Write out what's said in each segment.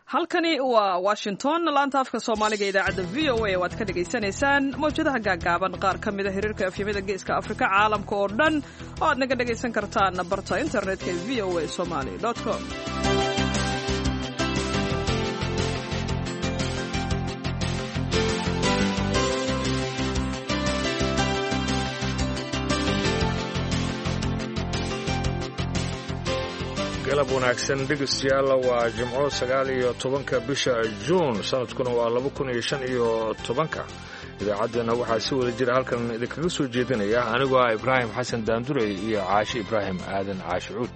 halkani waa Washington laanta afka Soomaaliga idaacada VOA waad ka dhageysanaysaan mowjadaha gaagaaban qaar ka mid ah xiriirka afyamada geeska Afrika caalamka oo dhan oo aad naga dhageysan kartaan barta internetka voasomali.com galab wanaagsan dhegeystayaal waa Jimco 19 bisha Juun sanadkuna waa 2015 idaacadana waxaa si wada jira halkan idinkaga soo jeedinaya anigoo ah Ibraahim Xasan Daandurey iyo Caashi Ibraahim Aadan Caashi Cuud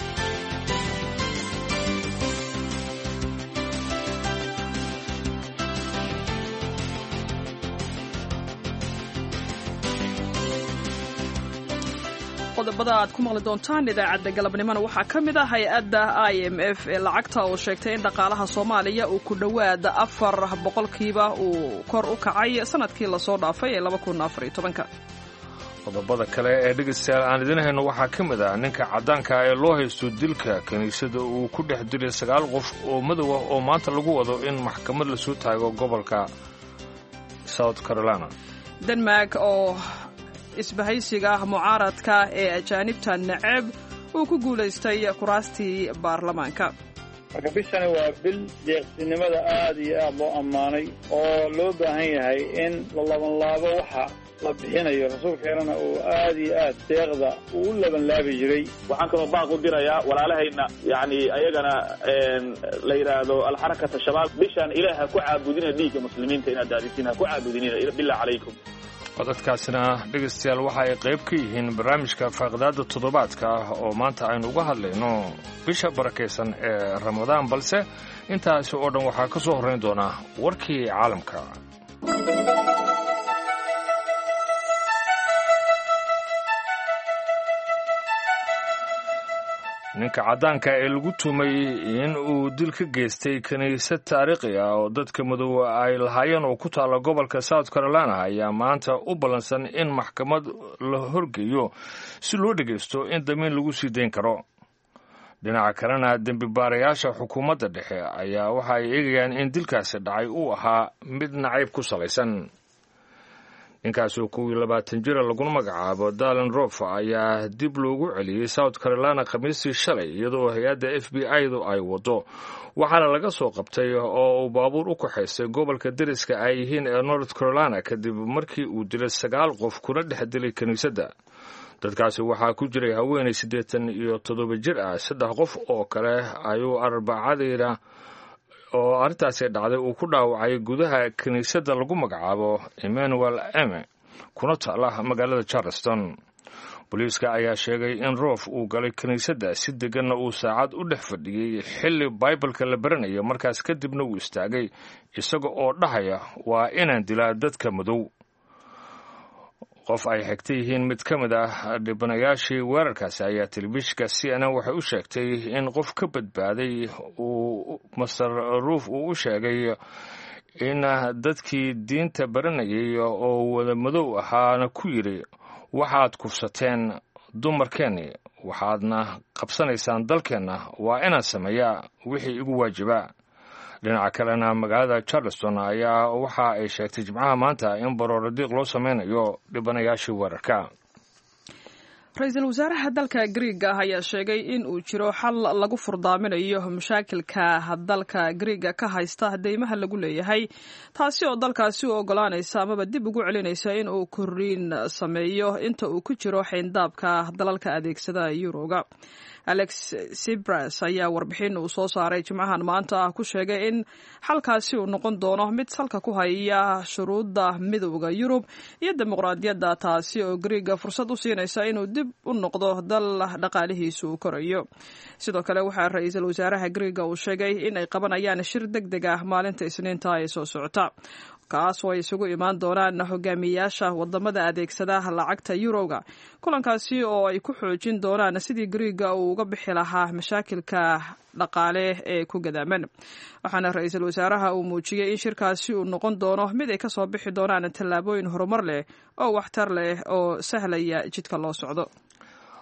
qodobada aad ku maqli doontaan idaacadda galabnimona waxaa ka mid ah hay-adda IMF ee lacagta oo sheegtay in dhaqaalaha Soomaaliya uu ku dhawaad 4% uu kor u kacay sanadkii la soo dhaafay ee 2014. qodobada kale ee dhegeystayaal aan idin hayno waxaa ka mid ah ninka cadaanka ee loo haysto dilka kaniisada uu ku dhex dilay 9 qof oo madow ah oo maanta lagu wado in maxkamad la soo taago gobolka South Carolina. Denmark oo isbahaysiga mucaaradka ee ajaanibta nacab uu ku guuleystay kuraastii baarlamaanka. Bishani waa bil deeqsinimada aad iyo aad loo ammaanay oo loo baahan yahay in la laban laabo waxa la bixinayo rasuulkeena uu aad iyo aad deeqda uu laban laabi jiray. waxaan kaloo baaq u dirayaa walaalahayna ayagana la yiraahdo al-harakata shabaab bishan ilaaha ku caabudina dhiigga muslimiinta inaad daadisina ku caabudina bilaa calaykum. codadkaasina dhegeystayaal waxa ay qayb ka yihiin barnaamijka faaqdaada toddobaadka oo maanta aynu uga hadlayno bisha barakeysan ee Ramadaan balse intaasi oo dhan waxaa ka soo horeyn doona warkii caalamka. ninka cadaanka ee lagu tumay in uu dil ka geystay kaniisad taariikhi ah oo dadka madow ay lahaayeen oo ku taala gobolka South Carolina ayaa maanta u ballansan in maxkamad la horgeeyo si loo dhageysto in damiin lagu sii deyn karo. dhinaca kalena dambi baarayaasha xukuumadda dhexe ayaa waxa ay eegayaan in dilkaasi dhacay uu ahaa mid nacayb ku salaysan. ninkaas oo 20 jir lagu magacaabo Dallin Roof ayaa dib loogu celiyay South Carolina Khamiistii shalay iyadoo hay'adda FBI-du ay wado waxaana laga soo qabtay oo baabuur u kaxaystay gobolka deriska ay yihiin ee North Carolina kadib markii uu dilay 9 qof kuna dhex dilay kaniisadda. dadkaasi waxaa ku jiray haweeney 87 jir ah 3 qof oo kale ayuu Arbacadii oo arrintaasi dhacday uu ku dhaawacay gudaha kaniisadda lagu magacaabo Emmanuel M kuna taala magaalada Charleston. booliiska ayaa sheegay in Roof uu galay kaniisadda si deganna uu saacad u dhex fadhiyay xilli Bible-ka la baranayo markaas kadibna uu istaagay isaga oo dhahaya waa inaan dilaa dadka madow. qof ay xigtay yihiin mid ka mid ah dhibanayaashii weerarkaasi ayaa telefishinka CNN waxay u sheegtay in qof ka badbaaday uu Mr. Roof uu u sheegay in dadkii diinta baranayay oo wada madow ahaana ku yiri waxaad kufsateen dumarkeeni waxaadna qabsanaysaan dalkeena waa inaan sameeyaa wixii igu waajiba. dhinaca kalena magaalada Charleston ayaa waxa ay sheegtay Jimcaha maanta in barooradiiq loo sameynayo dhibanayaashii weerarka. Ra'iisul wasaaraha dalka Greek ayaa sheegay in uu jiro xal lagu furdaaminayo mashaakilka dalka Greek ka haysta deymaha lagu leeyahay taasi oo dalkaasi u ogolaanaysa amaba dib ugu celinaysa in uu kordhin sameeyo inta uu ku jiro xeyndaabka dalalka adeegsada Euro-ga. Alex Tsipras ayaa warbixin uu soo saaray Jimcahan maanta ku sheegay in xalkaasi uu noqon doono mid salka ku haya shuruudda midowga Yurub iyo dimuqraadiyadda taasi oo Greek fursad u siinaysa inuu dib u noqdo dal dhaqaalihiisu korayo. sidoo kale waxaa ra'iisul wasaaraha Greek uu sheegay in ay qabanayaan shir degdeg ah maalinta Isniinta ee soo socota kaas oo ay isugu imaan doonaan hogaamiyayaasha wadamada adeegsada lacagta Euro-ga. kulankaasi oo ay ku xoojin doonaan sidii Greek uu uga bixi lahaa mashaakilka dhaqaale ee ku gadaaman. waxaana ra'iisul wasaaraha uu muujiyay in shirkaasi uu noqon doono mid ay ka soo bixi doonaan tallaabooyin horumar leh oo waxtar leh oo sahlaya jidka loo socdo.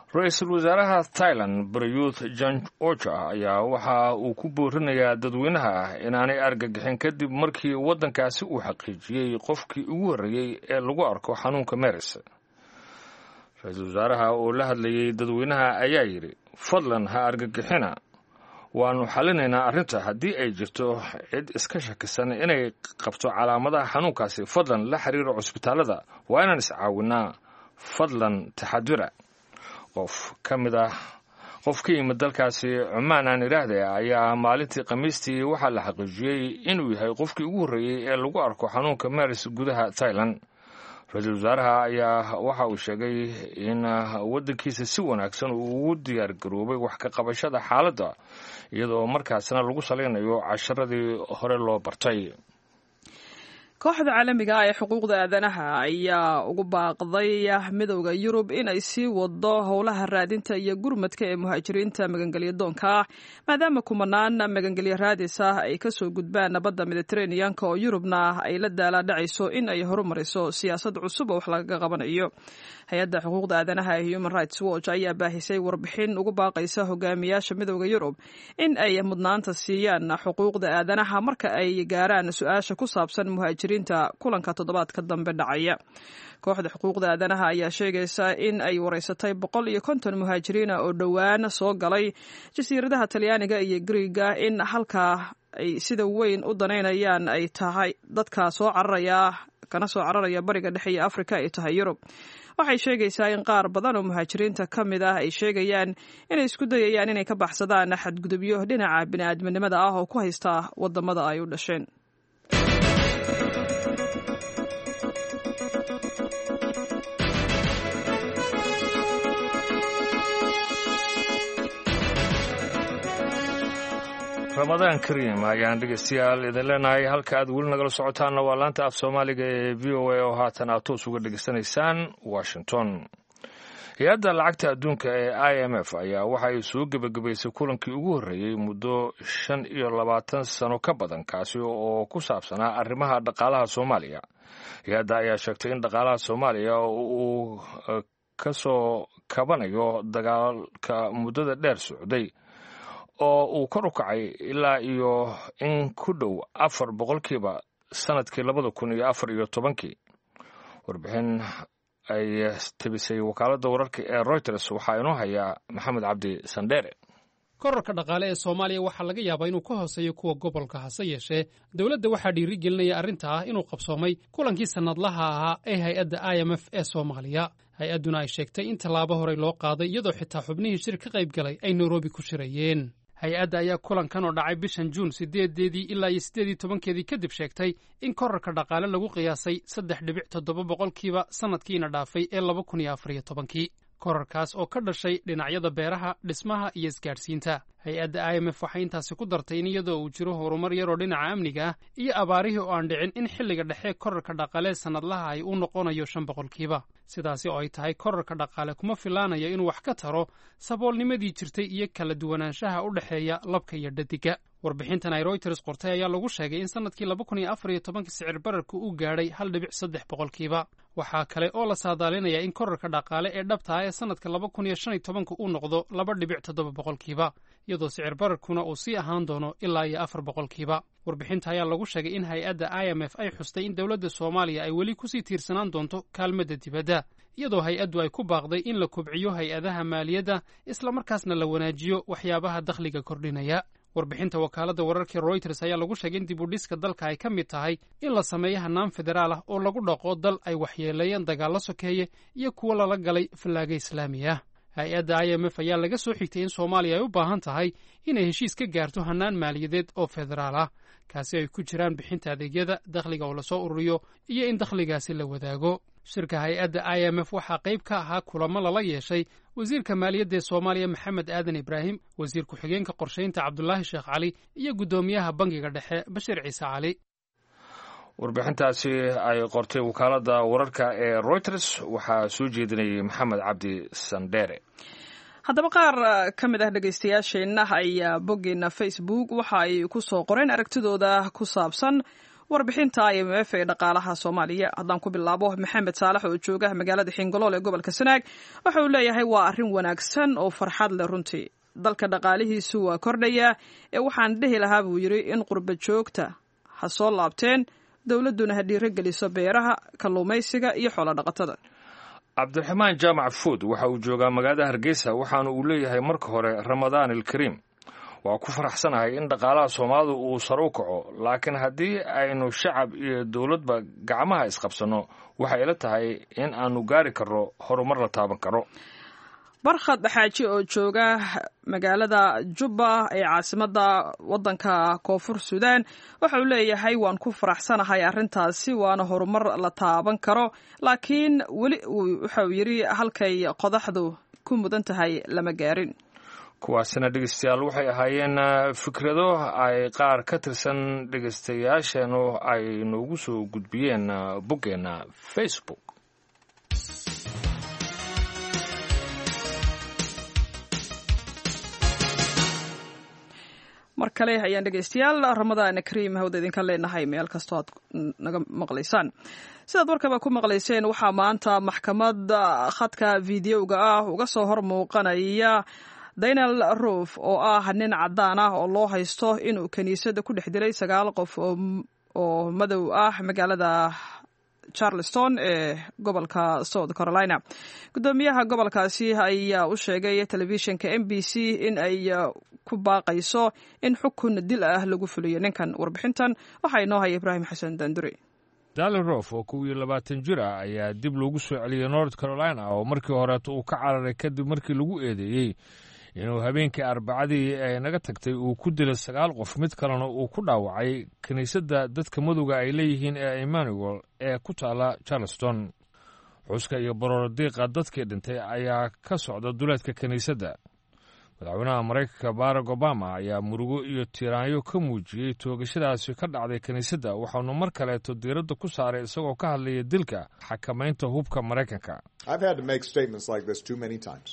ra-iisul wasaaraha Thailand Prayut Chan-o-cha ayaa waxa uu ku boorinayaa dadweynaha inaanay argagixin kadib markii waddankaasi uu xaqiijiyey qofkii ugu horreeyey ee lagu arko xanuunka MERS. ra-iisul wasaaraha oo la hadlayay dadweynaha ayaa yidhi, fadlan ha argagixina, waannu xallinaynaa arrinta. haddii ay jirto cid iska shakisan inay qabto calaamadaha xanuunkaasi, fadlan la xiriiro cusbitaallada. waa inaan iscaawinnaa, fadlan taxadura. qof ka yimid dalkaasi Cumaan aan idhaahday ayaa maalintii Khamiistii waxaa la xaqiijiyey inuu yahay qofkii ugu horreeyey ee lagu arko xanuunka MERS gudaha Thailand. ra-iisul wasaaraha ayaa waxa uu sheegay in waddankiisa si wanaagsan uu ugu diyaar garoobay wax ka qabashada xaaladda, iyadoo markaasna lagu salaynayo casharadii hore loo bartay. kooxda caalamiga ee xuquuqda aadanaha ayaa ugu baaqday midowda Yurub in ay sii wado howlaha raadinta iyo gurmadka ee muhaajiriinta magangelyo doonka ah, maadaama kumanaan magangelyo raadis ah ay kasoo gudbaan badda Mediterranean-ka oo Yurubna ay la daala dhacayso in ay horumariso siyaasad cusub oo wax laga qabanayo. hay-adda xuquuqda aadanaha ee Human Rights Watch ayaa baahisay warbixin ugu baaqaysa hogaamiyaasha midowda Yurub in ay mudnaanta siiyaan xuquuqda aadanaha marka ay gaaraan su-aasha ku saabsan muhaajiriinta kulanka toddobaadka dambe dhacaya. kooxda xuquuqda aadanaha ayaa sheegaysa in ay wareysatay 150 muhaajiriin oo dhowaan soo galay jasiiradaha Talyaaniga iyo Greega, in halkaa ay sida weyn u danaynayaan ay tahay dadka soo cararaya bariga dhexe iyo Afrika ay tahay Yurub. waxay sheegaysaa in qaar badan oo muhaajiriinta ka mid ah ay sheegayaan inay isku dayayaan inay ka baxsadaan xadgudubyo dhinaca bini'aadminimada ah oo ku haysta wadamada ay u dhasheen. ramadaan kariim ayaan dhegeystayaal idin leenahay. halka aad weli nagala socotaanna waa laanta af soomaaliga ee VOA oo haatan aad toos uga dhegeysanaysaan Washington. hay-adda lacagta adduunka ee IMF ayaa waxa ay soo gebagabaysay kulankii ugu horreeyey muddo 25 sano ka badan, kaasi oo ku saabsanaa arrimaha dhaqaalaha Soomaaliya. hay-adda ayaa sheegtay in dhaqaalaha Soomaaliya uu ka soo kabanayo dagaalka muddada dheer socday oo uu kor u kacay ilaa iyo in ku dhow 4% sanadkii 2014. warbixin ay tabisay wakaaladda wararka ee Reuters waxaa inoo hayaa Maxamed Cabdi Sandheere. kororka dhaqaale ee Soomaaliya waxaa laga yaabaa inuu ka hooseeyo kuwa gobolka, hase yeeshee dowladda waxaa dhiirigelinaya arrinta ah inuu qabsoomay kulankii sanadlaha ahaa ee hay-adda IMF ee Soomaaliya. hay-adduna ay sheegtay in tallaabo horey loo qaaday, iyadoo xitaa xubnihii shir ka qayb galay ay Nairobi ku shirayeen. hay-adda ayaa kulankan oo dhacay bishan Juun 8 ilaa 18 kadib sheegtay in kororka dhaqaale lagu qiyaasay 3.7% sanadkiina dhaafay ee 2014. kororkaas oo ka dhashay dhinacyada beeraha, dhismaha iyo isgaadhsiinta. hay-adda IMF waxay intaasi ku dartay in iyadoo uu jiro horumar yaroo dhinaca amniga ah iyo abaarihii oo aan dhicin, in xilliga dhexe kororka dhaqaale sanadlaha ay u noqonayo 5%. sidaasi oo ay tahay, kororka dhaqaale kuma filaanayo inuu wax ka taro saboolnimadii jirtay iyo kala duwanaanshaha u dhexeeya labka iyo dhadiga. warbixintan ay Reuters qortay ayaa lagu sheegay in sanadkii 2014 sicir bararku uu gaadhay 1.3%. waxaa kale oo la saadaalinayaa in kororka dhaqaale ee dhabta ah ee sanadka 2015 uu noqdo 2.7%, iyadoo sicir bararkuna uu sii ahaan doono ilaa iyo 4%. warbixinta ayaa lagu sheegay in hay-adda IMF ay xustay in dowladda Soomaaliya ay weli kusii tiirsanaan doonto kaalmada dibadda, iyadoo hay-addu ay ku baaqday in la kobciyo hay-adaha maaliyadda isla markaasna la wanaajiyo waxyaabaha dakhliga kordhinaya. warbixinta wakaaladda wararka Reuters ayaa lagu sheegay in dib u dhiska dalka ay ka mid tahay in la sameeyo hannaan federaal ah oo lagu dhaqo dal ay waxyeeleeyeen dagaallo sokeeye iyo kuwo lala galay fallaaga islaami ah. hay-adda IMF ayaa laga soo xigtay in Soomaaliya ay u baahan tahay inay heshiis ka gaarto hannaan maaliyadeed oo federaal ah, kaasi ay ku jiraan bixinta adeegyada, dakhliga oo la soo ururiyo iyo in dakhligaasi la wadaago. shirka hay-adda IMF waxaa qayb ka ahaa kulamo lala yeeshay wasiirka maaliyadda ee Soomaaliya Maxamed Aadan Ibraahim, wasiir ku-xigeenka qorshaynta Cabdulaahi Sheekh Cali iyo guddoomiyaha bangiga dhexe Bashir Ciise Cali. warbixintaasi ay qortay wakaaladda wararka ee Reuters waxaa soo jeedinayay Maxamed Cabdi Sandheere. haddaba qaar ka mid ah dhegaystayaasheenna ayaa boggeena Facebook waxa ay ku soo qoreen aragtidooda ku saabsan warbixinta IMF ee dhaqaalaha Soomaaliya. Haddaan ku bilaabo Maxamed Saalax oo jooga magaalada Xingalool ee gobolka Sanaag waxa uu leeyahay waa arrin wanaagsan oo farxad leh runtii. Dalka dhaqaalihiisu waa kordhaya ee waxaan dhihi lahaa buu yiri in qurba joogta ha soo laabteen dawladuna ha dhiirigeliso beeraha, kalluumaysiga iyo xoolo dhaqatada. Cabdiraxmaan Jaamac Fuud waxa uu joogaa magaalada Hargeysa waxaana uu leeyahay marka hore Ramadaan al-Kariim. waa ku faraxsanahay in dhaqaalaha Soomaalidu uu sare u kaco laakiin haddii aynu shacab iyo dawladba gacmaha isqabsano waxay ila tahay in aanu gaari karno horumar la taaban karo. Barkhad Xaaji oo jooga magaalada Jubba ee caasimadda waddanka Koonfur Suudaan waxa uu leeyahay waan ku faraxsanahay arrintaasi waana horumar la taaban karo laakiin weli waxa uu yiri halkay qodaxdu ku mudan tahay lama gaarin. kuwaasina dhegeystayaal waxay ahaayeen fikrado ay qaar ka tirsan dhegeystayaasheenu ay noogu soo gudbiyeen boggeena Facebook. mar kale ayaan dhegeystayaal Ramadaan Kariim hawda idinka leenahay meel kastoo aad naga maqlaysaan. sidaad warkaba ku maqlayseen waxaa maanta maxkamadda khadka fiidiyowga ah uga soo hor muuqanaya Daniel Roof oo ah nin cadaan ah oo loo haysto inuu kaniisada ku dhex dilay 9 qof oo madow ah magaalada Charleston ee gobolka South Carolina. Gudoomiyaha gobolkaasi ayaa u sheegay telefishinka NBC in ay ku baaqayso in xukun dil ah lagu fuliyo ninkan. Warbixintan waxa inoo hay Ibrahim Xasan Danduri. Daniel Roof oo 22 jir ah ayaa dib loogu soo celiyay North Carolina oo markii hore uu ka cararay kadib markii lagu eedeeyay inuu habeenkii Arbacadii ay naga tagtay uu ku dilay 9 qof mid kalena uu ku dhaawacay kaniisadda dadka madowga ay leeyihiin ee Emmanuel ee ku taala Charleston. Xuska iyo baroordiiqa dadkii dhintay ayaa ka socda duleedka kaniisadda. Madaxweynaha Mareykanka Barack Obama ayaa murugo iyo tiraanyo ka muujiyay toogashadaasi ka dhacday kaniisadda waxaanu mar kaleeto diiradda ku saaray isagoo ka hadlaya dilka xakamaynta hubka Mareykanka. I've had to make statements like this too many times.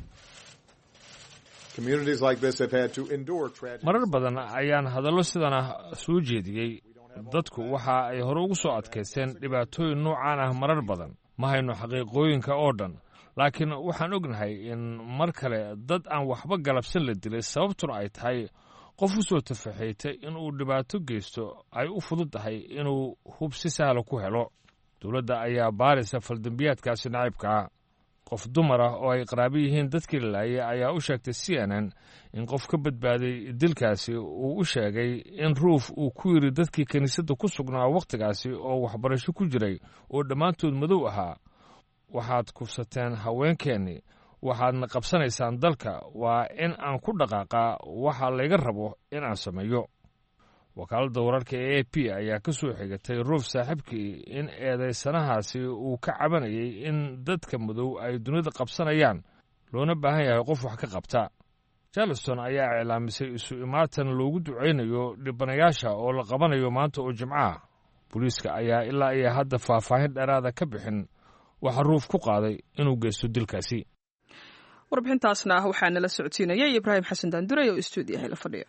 Communities like this have had to endure tragedy. Marar badan ayaan hadallo sidana soo jeediyay. Dadku waxa ay hore ugu soo adkaysteen dhibaatooyin noocaan ah marar badan. Ma hayno xaqiiqooyinka oo dhan, laakiin waxaan ognahay in mar kale dad aan waxba galabsan la dilay sababtuna ay tahay qof u soo tafaxeeyay in uu dhibaato geysto ay u fududahay inuu hub si sahal ku helo. Dawladda ayaa baaraysa faldambiyaadkaasi naciibka. qof dumar ah oo ay qaraabo yihiin dadkii la laayay ayaa u sheegtay CNN in qof ka badbaaday dilkaasi uu u sheegay in Roof uu ku yiri dadkii kaniisadda ku sugnaa waqtigaasi oo waxbarasho ku jiray oo dhammaantood madow ahaa waxaad kufsateen haweenkeennii waxaadna qabsanaysaan dalka waa in aan ku dhaqaaqaa waxa layga rabo in aan sameeyo. wakaaladda wararka ee AP ayaa ka soo xigatay Roof saaxiibkii in eedaysanahaasi uu ka cabanayay in dadka madow ay dunida qabsanayaan loona baahan yahay qof wax ka qabta. Charleston ayaa iclaamisay isu imaatan loogu duceynayo dhibanayaasha oo la qabanayo maanta oo Jimcaha. Booliiska ayaa ilaa iyo hadda faahfaahin dheeraada ka bixin waxa Roof ku qaaday inuu geysto dilkaasi. Warbixintaasna waxaa nala socodsiinayay Ibrahim Xasan Dandure oo stuudiyaha la fadhiya.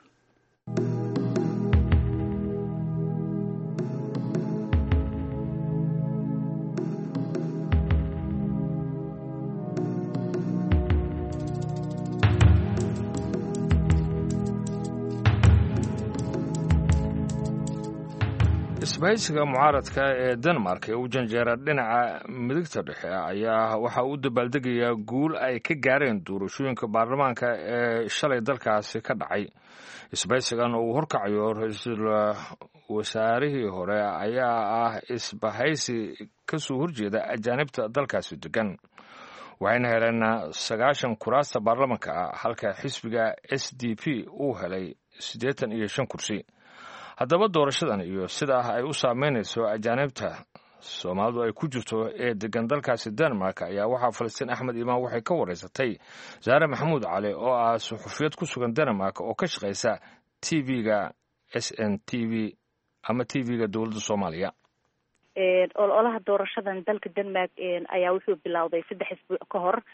isbahaysiga mucaaradka ee Denmark ee u janjeera dhinaca midigta dhexe ayaa waxa uu dabaaldegayaa guul ay ka gaareen doorashooyinka baarlamaanka ee shalay dalkaasi ka dhacay. isbahaysigan uu horkacayo ra'iisul wasaarihii hore ayaa ah isbahaysi ka soo horjeeda ajaanibta dalkaasi degan. waxayna heleen 90 kuraasta baarlamaanka halka xisbiga SDP uu helay 85 kursi. haddaba doorashadan iyo sida ay u saameynayso ajaanibta Soomaalidu ay ku jirto ee degan dalkaasi Denmark ayaa waxaa Falastiin Axmed Imaan waxay ka wareysatay Zaare Maxamuud Cali oo ah suxufiyad ku sugan Denmark oo ka shaqeysa TV-ga SNTV ama TV-ga dowladda Soomaaliya. ololaha doorashadan dalka Denmark ayaa wuxuu bilowday 3 isbuuc ka hor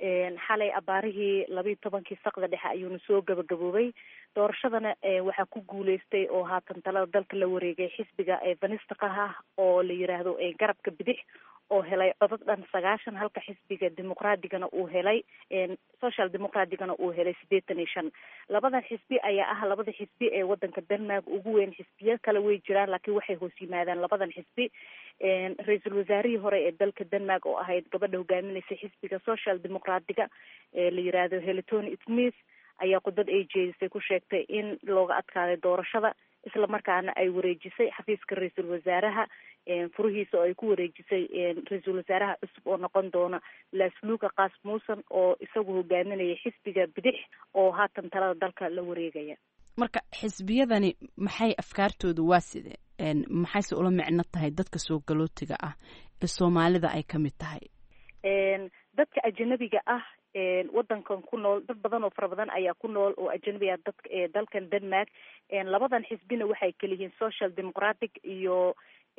xalay abaarihii 12 saqda dhexe ayuuna soo gabagaboobay. doorashadana waxaa ku guuleystay oo haatan talada dalka la wareegay xisbiga vanistiqaha oo la yiraahdo garabka bidix oo helay codad dhan 90, halka xisbiga dimuqraadigana uu helay social democraticana uu helay 85. labadan xisbi ayaa ah labada xisbi ee wadanka Denmark ugu weyn. xisbiyo kale way jiraan laakiin waxay hoos yimaadaan labadan xisbi. ra-iisul wasaarihii hore ee dalka Denmark oo ahayd gabadha hogaaminaysa xisbiga social democratiga la yiraahdo Helle Thorning-Schmidt ayaa khudbad ay jeedisay ku sheegtay in looga adkaaday doorashada, isla markaana ay wareejisay xafiiska ra-iisul wasaaraha furihiisa oo ay ku wareejisay ra-iisul wasaaraha cusub oo noqon doona Lars Løkke Rasmussen oo isagu hogaaminaya xisbiga bidix oo haatan talada dalka la wareegaya. marka xisbiyadani maxay afkaartoodu waa sidee maxayse ula micno tahay dadka soo galootiga ah ee Soomaalida ay ka mid tahay? dadka ajnabiga ah wadankan ku nool dad badan oo fara badan ayaa ku nool oo ajnabi ah dadka dalkan Denmark. labadan xisbina waxay kala yihiin social democratic iyo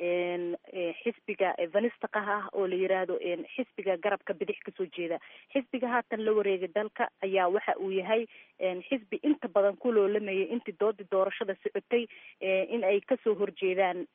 xisbiga vanistiqaha oo la yiraahdo xisbiga garabka bidix kasoo jeeda. xisbiga haatan la wareegay dalka ayaa waxa uu yahay xisbi inta badan ku loolamayay intii doodii doorashada socotay in ay kasoo horjeedaan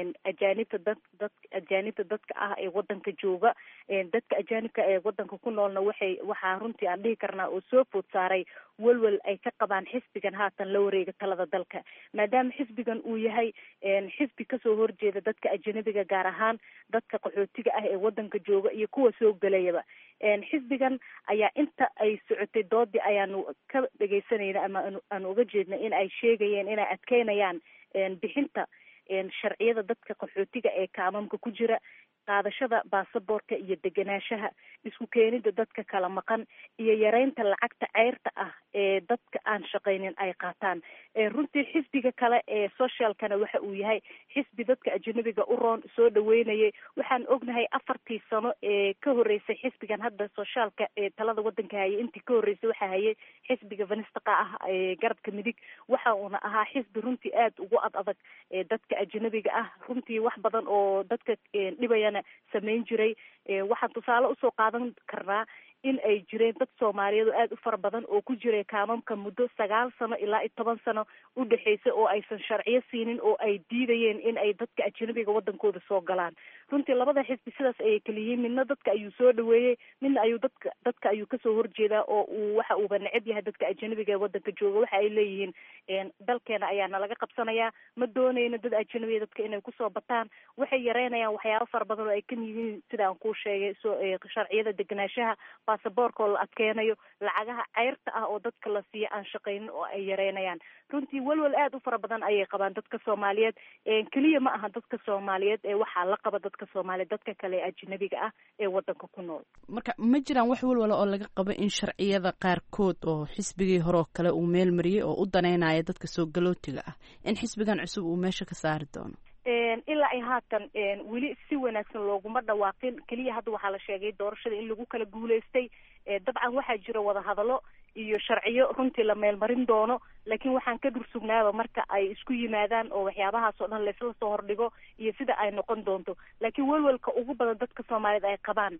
ajaanibta dadka ah ee wadanka jooga. dadka ajaanibka ee wadanka ku noolna waxaa runtii aan dhihi karnaa oo soo food saaray walwal ay ka qabaan xisbigan haatan la wareega talada dalka, maadaama xisbigan uu yahay xisbi kasoo horjeeda dadka ajnabiga, gaar ahaan dadka qaxootiga ah ee wadanka jooga iyo kuwa soo galayaba. xisbigan ayaa inta ay socotay doodii ayaanu ka dhegeysanayna ama aan uga jeedna in ay sheegayeen inay adkeynayaan bixinta sharciyada dadka qaxootiga ee kaamamka ku jira, qaadashada baasaboorka iyo degenaanshaha, isku keenida dadka kala maqan iyo yareynta lacagta ceyrta ah ee dadka aan shaqaynin ay qaataan. runtii xisbiga kale ee socialkana waxa uu yahay xisbi dadka ajnabiga u roon soo dhaweynayay. waxaan ognahay 4 sano ee ka horeysay xisbigan hadda socialka ee talada wadanka hayay, intii ka horeysay waxaa hayay xisbiga vanistiqa ah ee garabka midig. waxa uuna ahaa xisbi runtii aad ugu adag dadka ajnabiga ah, runtii wax badan oo dadka dhibaya samayn jiray. waxaan tusaale usoo qaadan karnaa in ay jireen dad Soomaaliyeed oo aad u fara badan oo ku jiray kaamamka muddo 9 sano ilaa 10 sano u dhaxaysay oo aysan sharciyo siinin oo ay diidayeen in ay dadka ajnabiga wadankooda soo galaan. runtii labada xisbi sidaas ayay kala yihiin, midna dadka ayuu soo dhaweeyey, midna ayuu dadka ayuu kasoo horjeedaa oo waxa uuba neceb yahay dadka ajnabiga ee wadanka jooga. waxa ay leeyihiin dalkeena ayaa nalaga qabsanayaa, ma doonayno dad ajnabiga dadka inay kusoo bataan. waxay yareynayaan waxyaabo fara badan oo ay ka yihiin sida aan kuu sheegay sharciyada degenaanshaha, baasaboorka oo la adkeenayo, lacagaha ceyrta ah oo dadka la siiya aan shaqaynin oo ay yareynayaan. runtii walwal aad u fara badan ayay qabaan dadka Soomaaliyeed. keliya ma aha dadka Soomaaliyeed ee waxaa la qaba dadka Soomaaliyeed, dadka kale ee ajnabiga ah ee wadanka ku nool. marka ma jiraan wax walwala oo laga qabo in sharciyada qaarkood oo xisbigii hore oo kale uu meel mariyay oo u daneynaya dadka soo galootiga ah in xisbigan cusub uu meesha ka saari doono? ilaa ay haatan weli si wanaagsan looguma dhawaaqin. keliya hadda waxaa la sheegay doorashada in lagu kala guuleystay. dabcan waxaa jira wadahadalo iyo sharciyo runtii la meelmarin doono, laakiin waxaan ka dhursugnaaba marka ay isku yimaadaan oo waxyaabahaas oo dhan laysla soo hordhigo iyo sida ay noqon doonto. laakiin walwalka ugu badan dadka Soomaaliyeed ay qabaan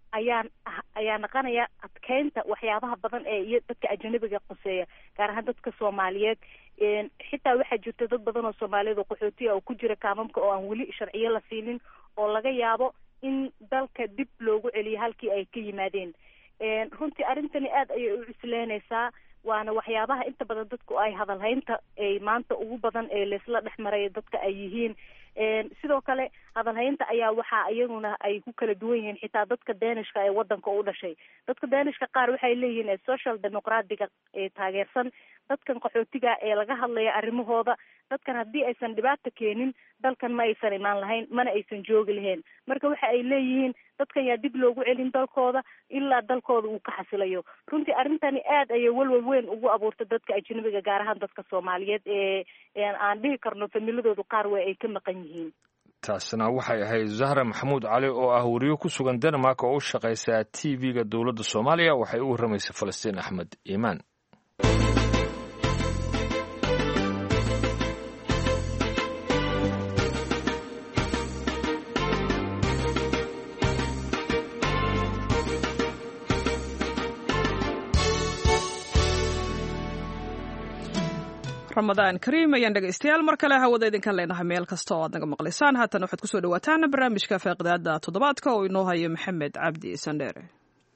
ayaa naqanaya adkeynta waxyaabaha badan ee dadka ajnabiga quseeya, gaar ahaan dadka Soomaaliyeed. xitaa waxaa jirta dad badan oo Soomaaliyeed oo qaxootiga oo ku jira kaamamka oo aan weli sharciyo la siinin oo laga yaabo in dalka dib loogu celiyo halkii ay ka yimaadeen. runtii arrintani aad ayay u cusleynaysaa, waana waxyaabaha inta badan dadku ay hadalhaynta ay maanta ugu badan ee laysla dhex maraya dadka ay yihiin. sidoo kale hadalhaynta ayaa waxaa iyaguna ay ku kala duwan yihiin xitaa dadka Deenishka ee wadanka u dhashay. dadka Deenishka qaar waxay leeyihiin social democratic ee taageersan dadkan qaxootiga ee laga hadlaya arrimahooda. dadkan haddii aysan dhibaato keenin dalkan ma aysan imaan lahayn, mana aysan joogi lahayn. marka waxa ay leeyihiin dadkan yaa dib loogu celin dalkooda ilaa dalkooda uu ka xasilayo. runtii arrintani aad ayay walwal weyn ugu abuurtay dadka ajnabiga, gaar ahaan dadka Soomaaliyeed ee aan dhihi karno familidoodu qaar way ay ka maqan yihiin. taasna waxay ahayd Zahra Maxamuud Cali oo ah wariye ku sugan Denmark oo u shaqaysa TV-ga dowladda Soomaaliya. waxay u warramaysay Falastiin Axmed Iimaan. ramadaan kariim ayaan dhegaystayaal mar kale hawada idinkan leenahay meel kasta oo aad naga maqlaysaan. haatan waxaad kusoo dhawaataan barnaamijka faaqidaada toddobaadka oo inoo hayo maxamed cabdi sandheere.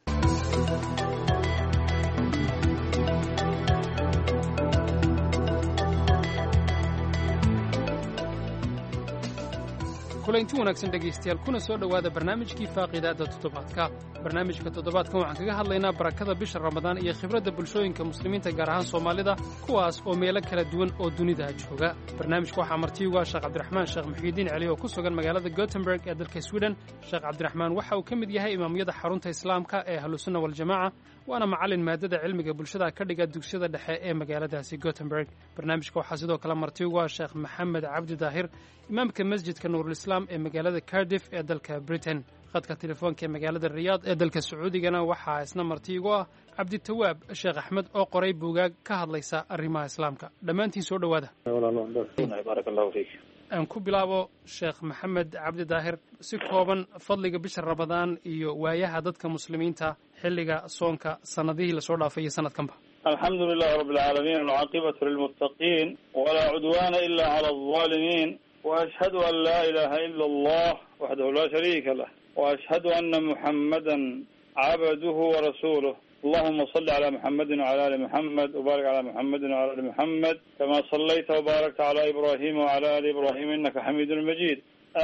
kulanti wanaagsan dhegaystayaal kuna soo dhowaada barnaamijkii faaqidaada toddobaadka. barnaamijka toddobaadkan waxaan kaga hadlaynaa barakada bisha ramadaan iyo khibradda bulshooyinka muslimiinta gaar ahaan soomaalida kuwaas oo meelo kala duwan oo dunida jooga. barnaamijka waxaa marti uga sheekh cabdiraxmaan sheekh muxiidiin celi oo ku sugan magaalada Gothenburg ee dalka Sweden. sheekh cabdiraxmaan waxa uu ka mid yahay imaamyada xarunta islaamka ee ahlusunna waljamaaca waana macallin maadada cilmiga bulshada ka dhiga dugsiyada dhexe ee magaaladaasi Gothenburg. barnaamijka waxaa sidoo kale marti uga sheekh maxamed cabdi daahir imaamka masjidka nuurul islaam ee magaalada Cardiff ee dalka Britain. khadka telefoonka ee magaalada Riyadh ee dalka Sacuudigana waxaa isna marti ugu ah Cabditawaab Sheekh Axmed oo qoray buugaag ka hadlaysa arrimaha islaamka. dhammaantiin soo dhowaada. barakallahu fiik. aan ku bilaabo sheekh maxamed cabdi daahir si kooban fadliga bisha ramadaan iyo waayaha dadka muslimiinta xilliga soonka sanadihii la soo dhaafay iyo sanadkanba. الحمد لله رب العالمين والعاقبة للمتقين ولا عدوان إلا على الظالمين وأشهد أن لا إله إلا الله وحده لا شريك له وأشهد أن محمدا عبده ورسوله اللهم صل على محمد وعلى آل محمد وبارك على محمد وعلى آل محمد كما صليت وباركت على إبراهيم وعلى آل إبراهيم إنك حميد مجيد.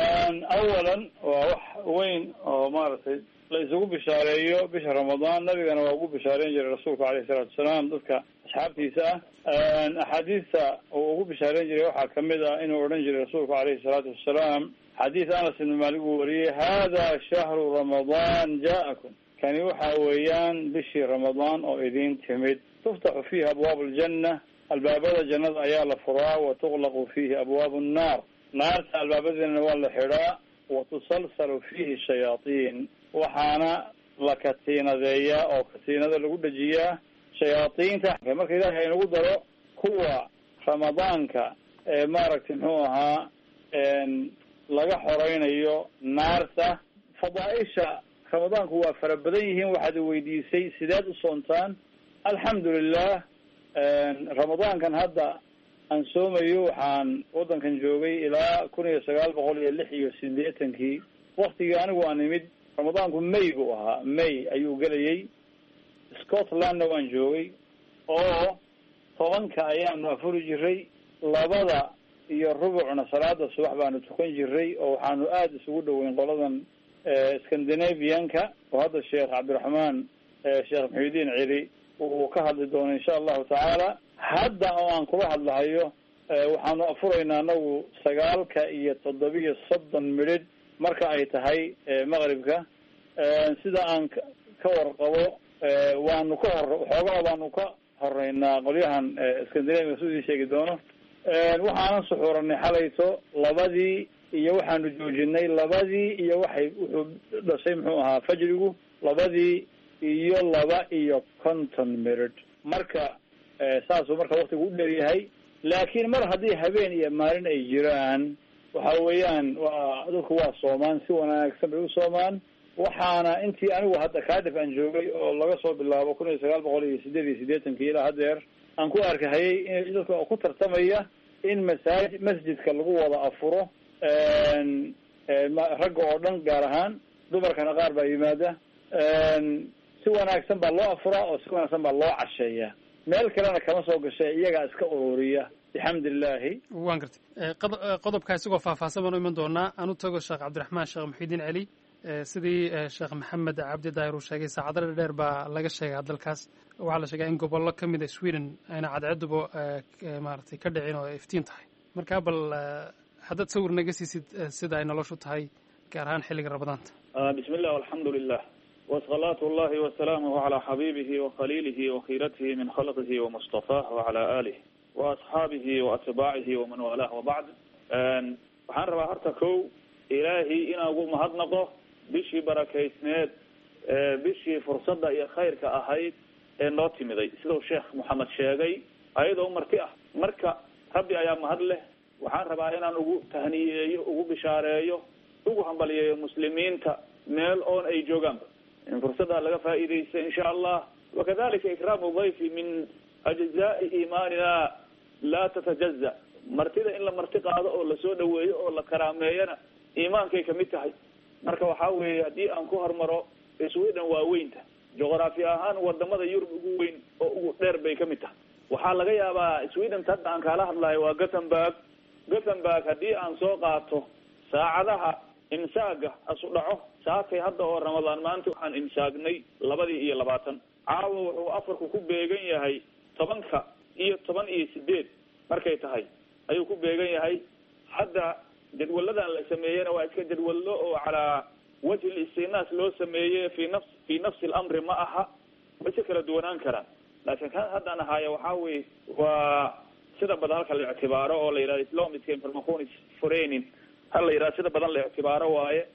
أولا وين مارسي laysugu bishaareeyo bisha ramadaan nabigana waa ugu bishaareyn jiray rasuulka alayhi salaatu wasalaam dadka asxaabtiisa ah. axaadiista uu ugu bishaareyn jiray waxaa kamid ah inuu odhan jiray rasuulku alayhi salaatu wasalaam xadiis Anas ibn Malik uu wariyey hada shahru ramadaan ja'akum kani waxa weeyaan bishii ramadaan oo idin timid tuftaxu fiiha abwaab aljanna albaabada jannada ayaa la furaa wa tuqlaqu fiihi abwaab an-naar naarta albaabadana waa la xidhaa wa tusalsalu fiihi shayaatiin waxaana la katiinadeeyaa oo katiinada lagu dhajiyaa shayaadiinta. marka ilaahay inagu daro kuwa ramadaanka ee maaragtay muxuu ahaa laga xoreynayo naarta. fadaaisha ramadaanku waa fara badan yihiin. waxaad weydiisay sideed u soontaan. alxamdulilah ramadaankan hadda aan soomayo waxaan wadankan joogay ilaa 1986 waktigii anigu aan imid ramadaanku May buu ahaa. May ayuu gelayay. Scotlandna waan joogay oo 10 ayaanu afuri jiray 2:15 salaada subax baanu tukan jiray oo waxaanu aad isugu dhaweyn qoladan Scandinavian-ka oo hadda Sheekh Cabdiraxmaan Sheekh Muxiidiin Celi uu ka hadli doono insha Allah taala. hadda oo aan kula hadlahayo waxaanu afuraynaa anagu 9:30 minute marka ay tahay maqribka. sida aan ka warqabo waanu ka horeynaa qolyahan Scandinavia sidii sheegi doono. waxaan suxuranay xalayto 2 iyo waxaanu joojinay 2 iyo waxay wuxuu dhashay muxuu ahaa fajrigu 2 iyo 2:50 minute marka saasoo marka waqtigu u dheer yahay. laakiin mar haddii habeen iyo maalin ay jiraan waxa weeyaan waa dadku waa soomaan si wanaagsan bay u soomaan. waxaana intii anigu hadda Cardiff aan joogay oo laga soo bilaabo 1988 ilaa hadeer aan ku arkahayay in dadku ku tartamaya in masjidka lagu wada afuro ragga oo dhan gaar ahaan dumarkana qaar baa yimaada. si wanaagsan baa loo afuraa oo si wanaagsan baa loo casheeyaa. meel kalena kama soo gashay iyagaa iska ururiya alxamdulilaahi. waan gartay qodobkaa isagoo faahfaahsan baan u iman doonaa. aan u tago sheekh cabdiraxmaan sheekh muxiidiin celi. sidii sheekh maxamed cabdi daahir uu sheegay saacado dheer baa laga sheegaa dalkaas. waxaa la sheegaa in gobollo ka mid a Sweden ayna cadceeduba maaragtay ka dhicin oo iftiin tahay. markaa bal haddaad sawir naga siisid sida ay noloshu tahay gaar ahaan xilliga ramadaanta. bismi illah alxamdulilah وصلاة الله وسلامه على حبيبه وخليله وخيرته من خلقه ومصطفاه وعلى آله وأصحابه وأتباعه ومن والاه وبعد. waxaan rabaa horta kow ilaahay inaan ugu mahadnaqo bishii barakeysneed bishii fursadda iyo khayrka ahayd ee noo timiday sidoo sheekh Muhammad sheegay ayadoo marti ah. marka rabbi ayaa mahad leh. waxaan rabaa inaan ugu tahniyeeyo ugu bishaareeyo ugu hambaliyeeyo muslimiinta meel oon ay joogaan in fursadda laga faa'iideysto insha Allah. وكذلك إكرام ضيفي من أجزاء إيماننا laa tatajaza. martida in la marti qaado oo lasoo dhaweeyo oo la karaameeyana iimaankay kamid tahay. marka waxaa weeye haddii aan ku hormaro Sweden waa weynta juqraafi ahaan wadamada Yurub ugu weyn oo ugu dheer bay kamid tahay. waxaa laga yaabaa Sweden hadda aan kala hadlayo waa Gothenburg haddii aan soo qaato saacadaha imsaaga asu dhaco saakay hadda oo Ramadaan maanta waxaan imsaagnay 22 caawa wuxuu afarku ku beegan yahay 10:18 markay tahay ayuu ku beegan yahay. hadda jadwaladan la sameeyana waa iska jadwalo oo ala wajhi al-istinaas loo sameeyay fi nafs al-amr ma aha bas kala duwanaan karaan. laakiin kan hadda ana haya waxa weey waa sida badan halka la ictibaaro oo la yiraahdo Islamic information foreign hal la yiraahdo sida badan la ictibaaro waaye.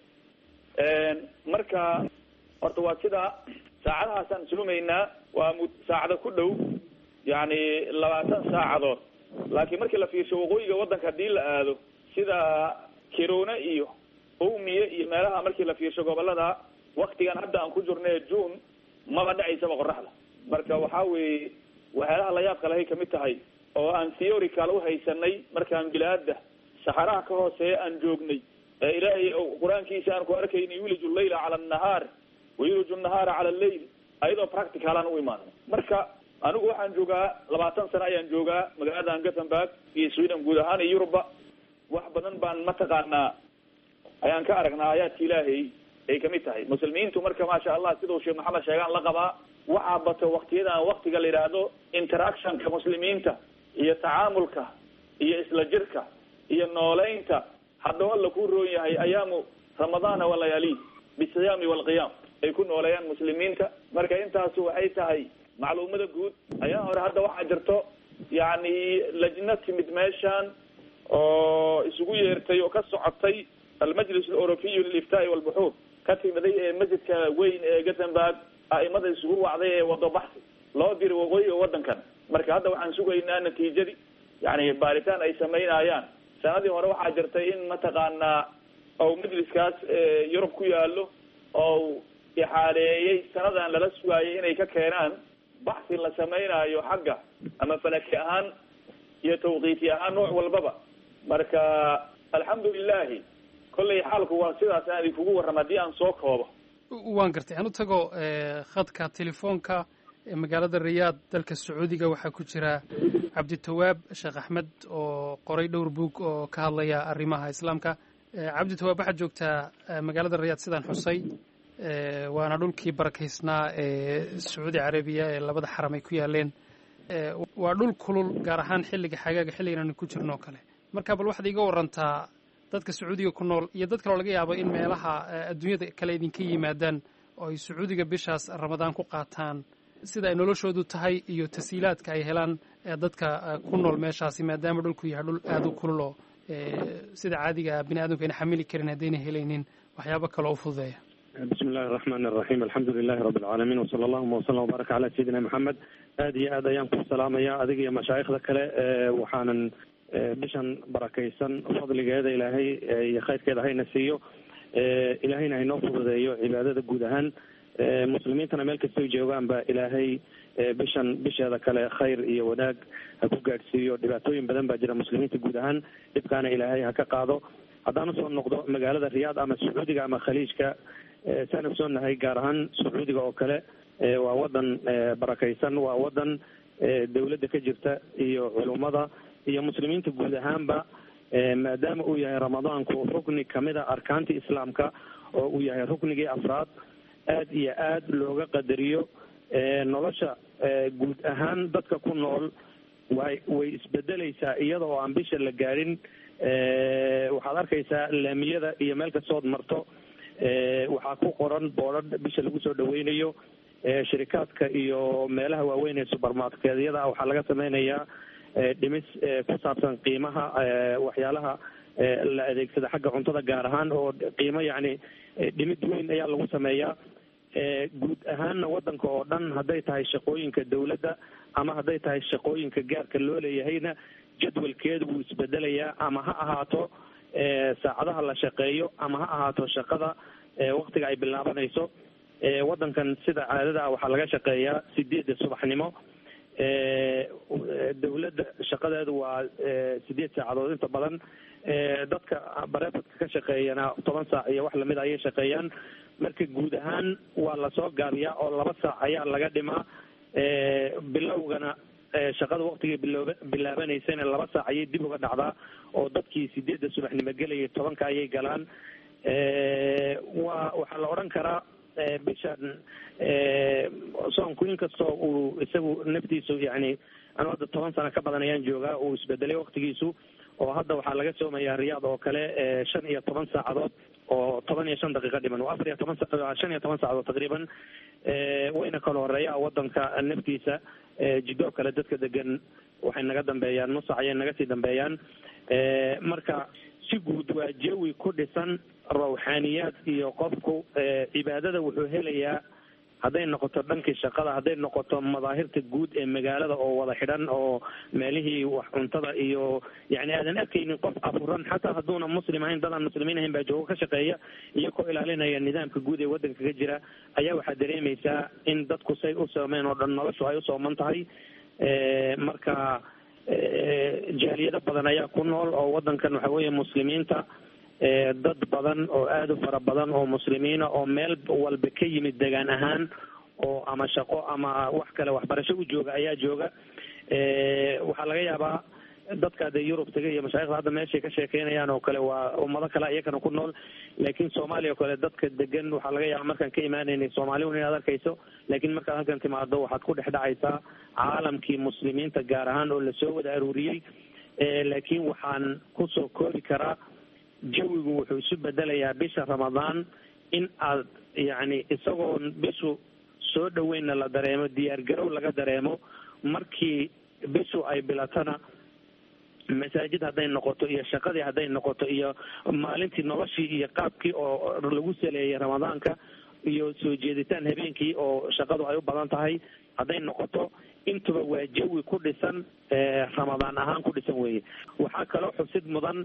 marka horta waa sida saacadahaasaan sulumaynaa waa saacada ku dhow yani 20 saacadood. laakiin markii la fiirsho waqooyiga wadanka hadii la aado sida Kiruna iyo Umiye iyo meelaha markii la fiirsho gobolada waqtigan hadda aan ku jirnay June ma dhacaysa qoraxda. marka waxa weey waxyaalaha la yaab kale kamid tahay oo aan theoretical u haysanay markaan bilaada saxaraha ka hooseeya aan joognay ilaahay quraankiisa aan ku arkaynay wiilul layla ala an-nahar wa wiilul nahara ala al-layl ayadoo practical aan u imaan. marka anigu waxaan joogaa 20 sano ayaan joogaa magaalada Gothenburg iyo Sweden guud ahaan Yurba. wax badan baan mataqaanaa ayaan ka aragnaa aayaadka Ilaahay ay kamid tahay. muslimiintu marka ma sha Allah sidoo Sheekh Maxamed sheegan la qabaa waxa bato waqtiyadan waqtiga la yiraahdo interactionka muslimiinta iyo tacaamulka iyo isla jirka iyo nooleynta hadda wala ku roon yahay ayaamu Ramadaan wala layali bisiyami wal qiyam ay ku nooleeyaan muslimiinta. marka intaas waxay tahay macluumada guud ayaa hore hadda waxa jirto yani lajnad mid meeshan oo isugu yeertay oo ka socotay المجلس الأوروبي للإفتاء والبحوث كتبدي مسجد وين Gothenburg أئمة isugu wacday wado baxsi loo diri waqooyi wadan kan. marka hadda waxaan sugaynaa natiijadii yani baaritaan ay sameeyaan. sanadii hore waxa jirtay in mataqaana oo majliskaas Yurub ku yaalo oo ixaaleeyay sanadan lala sugaayay inay ka keenaan baxsi la sameeyo xagga ama falaki ahaan iyo tawqiiti ahaan nooc walbaba. marka alxamdulillah kulli xaalku waa sidaas aan kugu waramadii aan soo koobo. waan gartay anu tago khadka telefoonka magaalada Riyadh dalka Sacuudiga waxa ku jira Cabdi Tawaab Sheekh Axmed oo qoray dhowr buug oo ka hadlaya arrimaha islaamka. Cabdi Tawaab waxa joogtaa magaalada Riyadh sidaan xusay waana dhulkii barakeysnaa ee Sacuudi Carabiya ee labada xaram ay ku yaaleen. waa dhul kulul gaar ahaan xilliga xagaaga xilligan ku jirno kale. marka bal waxaad iga warantaa dadka Sacuudiga ku nool iyo dadka laga yaabo in meelaha adduunyada kale idinka yimaadaan oo ay Sacuudiga bishaas Ramadaan ku qaataan sida ay noloshoodu tahay iyo tasiilaadka ay helaan dadka ku nool meeshaasi maadaama dhulku yahay dhul aad u kulul oo sida caadiga bini'aadamku ay xamili karin hadayna helaynin waxyaabo kale oo fududeeya. بسم الله الرحمن الرحيم الحمد لله رب العالمين وصلى الله وسلم وبارك على سيدنا محمد. هذه أيامكم السلام يا أديك يا مشايخ ذكر وحانا بشان barakaysan fadligeeda ilaahay iyo khayrkeeda hayna siiyo ilaahayna inoo fududeeyo cibaadada guud ahaan muslimiintana meel kasta ay joogaan ba ilaahay bisheeda kale khayr iyo wanaag ha ku gaadhsiiyo. dhibaatooyin badan baa jira muslimiinta guud ahaan dhibkaana ilaahay ha ka qaado. haddaan usoo noqdo magaalada Riyadh ama Sacuudiga ama Khaliijka saan ogsoonahay gaar ahaan Sacuudiga oo kale waa wadan barakaysan waa wadan dawladda ka jirta iyo culimada iyo muslimiinta guud ahaanba maadaama uu yahay Ramadaanku rukni kamida arkaanta islaamka oo uu yahay ruknigii afraad aad iyo aad looga qadariyo nolosha guud ahaan dadka ku nool way isbedelaysaa iyada oo aan bisha la gaarin. waxaad arkaysaa laamiyada iyo meel kastood marto waxaa ku qoran boodhadh bisha lagu soo dhaweynayo. shirikaadka iyo meelaha waaweyn ee supermarketyada waxaa laga sameynayaa dhimis ku saabsan qiimaha waxyaalaha la adeegsada xagga cuntada gaar ahaan oo qiimo yani dhimid weyn ayaa lagu sameeyaa. guud ahaanna wadanka oo dhan hadday tahay shaqooyinka dawladda ama hadday tahay shaqooyinka gaarka loo leeyahayna jadwalkeedu wuu isbedelayaa ama ha ahaato saacadaha la shaqeeyo ama ha ahaato shaqada waqtiga ay bilaabanayso. wadankan sida caadada waxaa laga shaqeeyaa 8 subaxnimo dawladda shaqadeedu waa 8 saacadood inta badan. Dadka bareefadka ka shaqeeyana 10 saac iyo wax lamid ayay shaqeeyaan. Marka guud ahaan waa lasoo gaabiyaa oo 2 saac ayaa laga dhimaa. Bilowgana shaqada waqtigii bilaabanaysayna 2 saac ayay dib uga dhacdaa oo dadkii 8 subaxnimo gelayay 10 ayay galaan. waxaa la odhan karaa bishan soonku inkastoo uu isagu naftiisu yani anu hadda 10 sano ka badan ayaan joogaa, uu isbedelay waqtigiisu oo hadda waxaa laga soomayaa Riyaad oo kale 15 saacadood oo 15 daqiiqo dhiman, waa 15 saacadood taqriiban. wayna kala horeeyaa wadanka naftiisa. Jiddo kale dadka degan waxay naga dambeeyaan nus saac ayay naga sii dambeeyaan. marka si guud waa jawi ku dhisan rawxaaniyaad iyo qofku cibaadada wuxuu helayaa, hadday noqoto dhankii shaqada, hadday noqoto madaahirta guud ee magaalada oo wada xidhan oo meelihii wax cuntada iyo yani aadan arkaynin qof afuran xataa hadduuna muslim ahayn, dadaan muslimiin ahayn baa joogo ka shaqeeya iyagoo ilaalinaya nidaamka guud ee wadanka ka jira. ayaa waxaa dareemaysaa in dadku say u soomeen oo dhan noloshu ay u sooman tahay. marka jaaliyado badan ayaa ku nool oo wadankan waxa weeye muslimiinta dad badan oo aada u fara badan oo muslimiina oo meel walba ka yimid degaan ahaan oo ama shaqo ama wax kale waxbarasho u jooga ayaa jooga. waxaa laga yaabaa dadka hadee Yurub tagay iyo mashaayikda hadda meeshay ka sheekeynayaan oo kale waa ummado kale iyagana ku nool, laakiin Soomaaliya oo kale dadka degan waxaa laga yaabaa markaan ka imaanaynay Soomaaliya inaad arkayso, laakiin markaad halkan timaado waxaad ku dhex dhacaysaa caalamkii muslimiinta gaar ahaan oo lasoo wada aruuriyey. laakiin waxaan kusoo koobi karaa jawigu wuxuu isu bedelayaa bisha Ramadaan in aad yani isagoon bishu soo dhaweynna la dareemo, diyaar garow laga dareemo. markii bishu ay bilatana masaajid hadday noqoto iyo shaqadii hadday noqoto iyo maalintii noloshii iyo qaabkii oo lagu saleeyay Ramadaanka iyo soo jeeditaan habeenkii oo shaqadu ay u badan tahay hadday noqoto, intuba waa jawi ku dhisan Ramadaan ahaan ku dhisan weeye. waxaa kaloo xusid mudan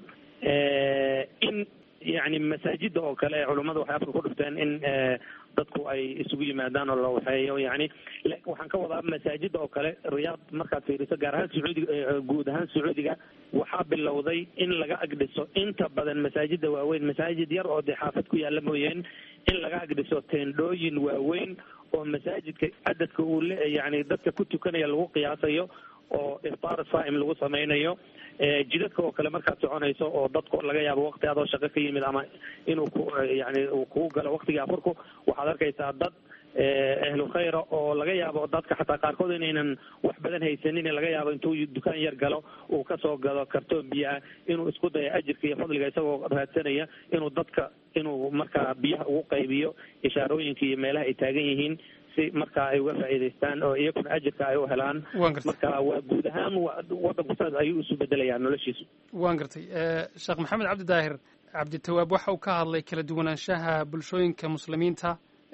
in yani masaajida oo kale culimadu waxay afka ku dhufteen in dadku ay isugu yimaadaan oo la waxeeyo. yani waxaan ka wadaa masaajida oo kale Riyaad markaad fiiriso gaar ahaan Sacuudiga, guud ahaan Sacuudiga waxaa bilowday in laga agdhiso inta badan masaajida waaweyn, masaajid yar oo dee xaafad ku yaalla mooyeen, in laga agdhiso teendhooyin waaweyn oo masaajidka cadadka uu yani dadka ku tukanaya lagu qiyaasayo oo iftaar saa'im lagu samaynayo. jidadka oo kale markaad soconayso oo dadku laga yaabo waqti adoo shaqo ka yimid ama inuu yani uu kugu galo waqtigii afurku, waxaad arkaysaa dad ahlu khayra oo laga yaabo dadka xataa qaarkood inaynan wax badan haysanin, laga yaabo intuu dukaan yar galo uu kasoo gado kartoon biyo ah, inuu isku dayo ajirka iyo fadliga isagoo raadsanaya inuu dadka inuu markaa biyaha ugu qaybiyo ishaarooyinka iyo meelaha ay taagan yihiin si markaa ay uga faa'iidaystaan oo iyaguna ajirka ay u helaan. marka waa guud ahaan wadanku saas ayuu isu bedelayaa noloshiisu. waan gartay. sheekh maxamed cabdi daahir cabditawaab waxa uu ka hadlay kala duwanaanshaha bulshooyinka muslimiinta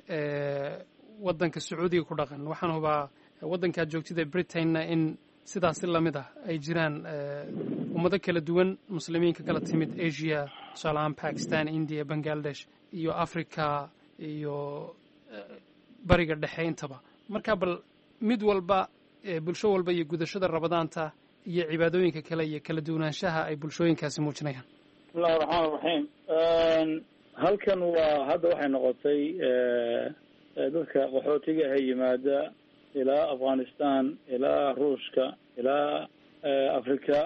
wadanka Sacuudiga ku dhaqan. waxaan hubaa wadankaad joogtida Britainna in sidaasi lamid ah ay jiraan ummado kala duwan, muslimiinka kala timid Asia, tusaale ahaan Pakistan, India, Bangladesh iyo Africa iyo bariga dhexe intaba. marka bal mid walba bulsho walba iyo gudashada Ramadaanta iyo cibaadooyinka kale iyo kala duwanaanshaha ay bulshooyinkaasi muujinayaan. bismillahi raxmaani raxiim. halkan waa hadda waxay noqotay dadka qaxootiga ah yimaada ilaa Afghanistan, ilaa Ruushka, ilaa Africa,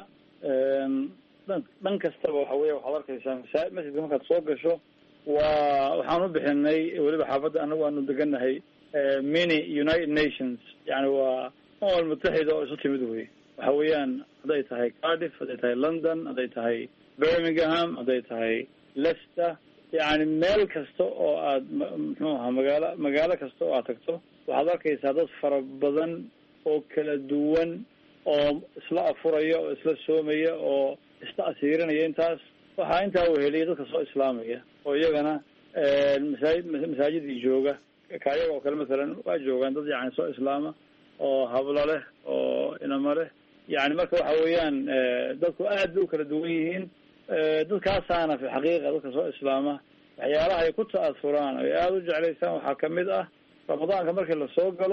dhan kastaba waxa weeye waxaad arkaysaa masjidka markaad soo gasho waxaan u bixinay weliba xaafadda anagu aanu degannahay mini United Nations, yani waa ummal mutaxida oo isu timid wey. waxa weeyaan hadday tahay Cardiff, hadday tahay London, hadday tahay Birmingham, hadday tahay Leicester, yani meel kasta oo aad muxuu ahaa magaalo kasta oo aad tagto waxaad arkaysaa dad fara badan oo kala duwan oo isla afuraya oo isla soomaya oo isla asiirinaya. intaas waxaa intaa weheliya dadka soo islaamaya oo iyagana masaajidii jooga. kayaga oo kale masalan waa joogaan dad yani soo islaama oo hablo leh oo inamo leh. yani marka waxa weeyaan dadku aad bay u kala duwan yihiin. dadkaasaana fi xaqiiqa dadka soo islaama waxyaalaha ay ku ta'asuraan ay aada u jeclaysaan waxaa kamid ah Ramadaanka markii lasoo galo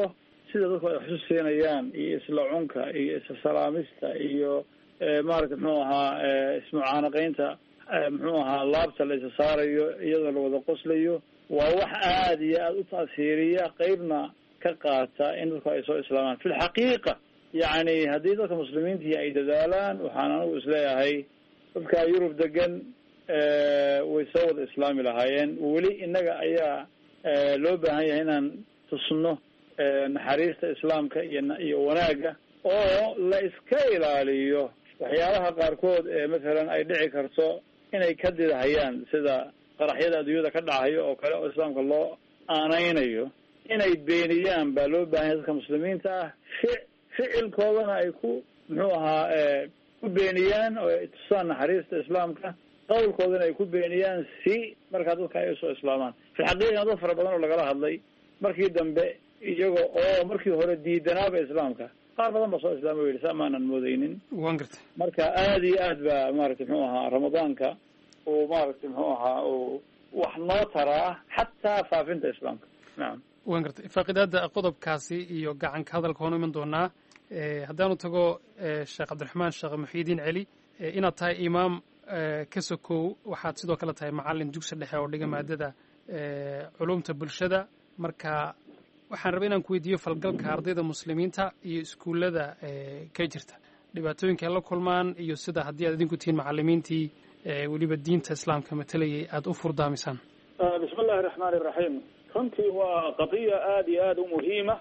sida dadku ay xusu siinayaan iyo isla cunka iyo isla salaamista iyo maaragta muxuu ahaa ismucaanaqaynta muxuu ahaa laabta la isa saarayo iyadoo la wada qoslayo waa wax aada iyo aada u taasiiriya qeybna ka qaata in dadku ay soo islaamaan fi lxaqiiqa yani haddii dadka muslimiintii ay dadaalaan waxaan anigu isleeyahay dadka yurub degan way soo wada islaami lahaayeen weli innaga ayaa loo baahan yahay inaan tusno naxariista islaamka iyo wanaagga oo la iska ilaaliyo waxyaalaha qaarkood ee masalan ay dhici karto inay ka didahayaan sida qaraxyada adduunyada ka dhacayo oo kale oo islaamka loo aaneynayo inay beeniyaan baa loo baahan yahay dadka muslimiinta ah ficilkoodana ay ku muxuu ahaa ku beeniyaan oo ay tusaan naxariista islaamka qawlkoodana ay ku beeniyaan si markaa dadka ay usoo islaamaan fi xaqiiqana dad fara badan oo lagala hadlay markii dambe iyaga oo markii hore diidanaaba islaamka qaar badan baa soo islaama yidhi saa maanan moodeynin waan gartay marka aada iyo aad baa maaragtay muxuu ahaa ramadaanka uu maaragtay muxuu ahaa uu wax noo taraa xataa faafinta islaamka nacam waan gartay faaqidaada qodobkaasi iyo gacanka hadalka hoonu iman doonaa haddaanu tago sheekh cabdiraxmaan sheekh muxiidiin celi inaad tahay imaam ka sokow waxaad sidoo kale tahay macallin dugsi dhexe oo dhiga maadada culumta bulshada marka waxaan rabay inaan ku weydiiyo falgalka ardayda muslimiinta iyo iskuullada ka jirta dhibaatooyinka ay la kulmaan iyo sida haddii aad idinku tihiin macallimiintii weliba diinta islaamka matalayay aada u furdaamisaan bismi illahi raxmaani iraxiim runtii waa qadiya aada iyo aada u muhiima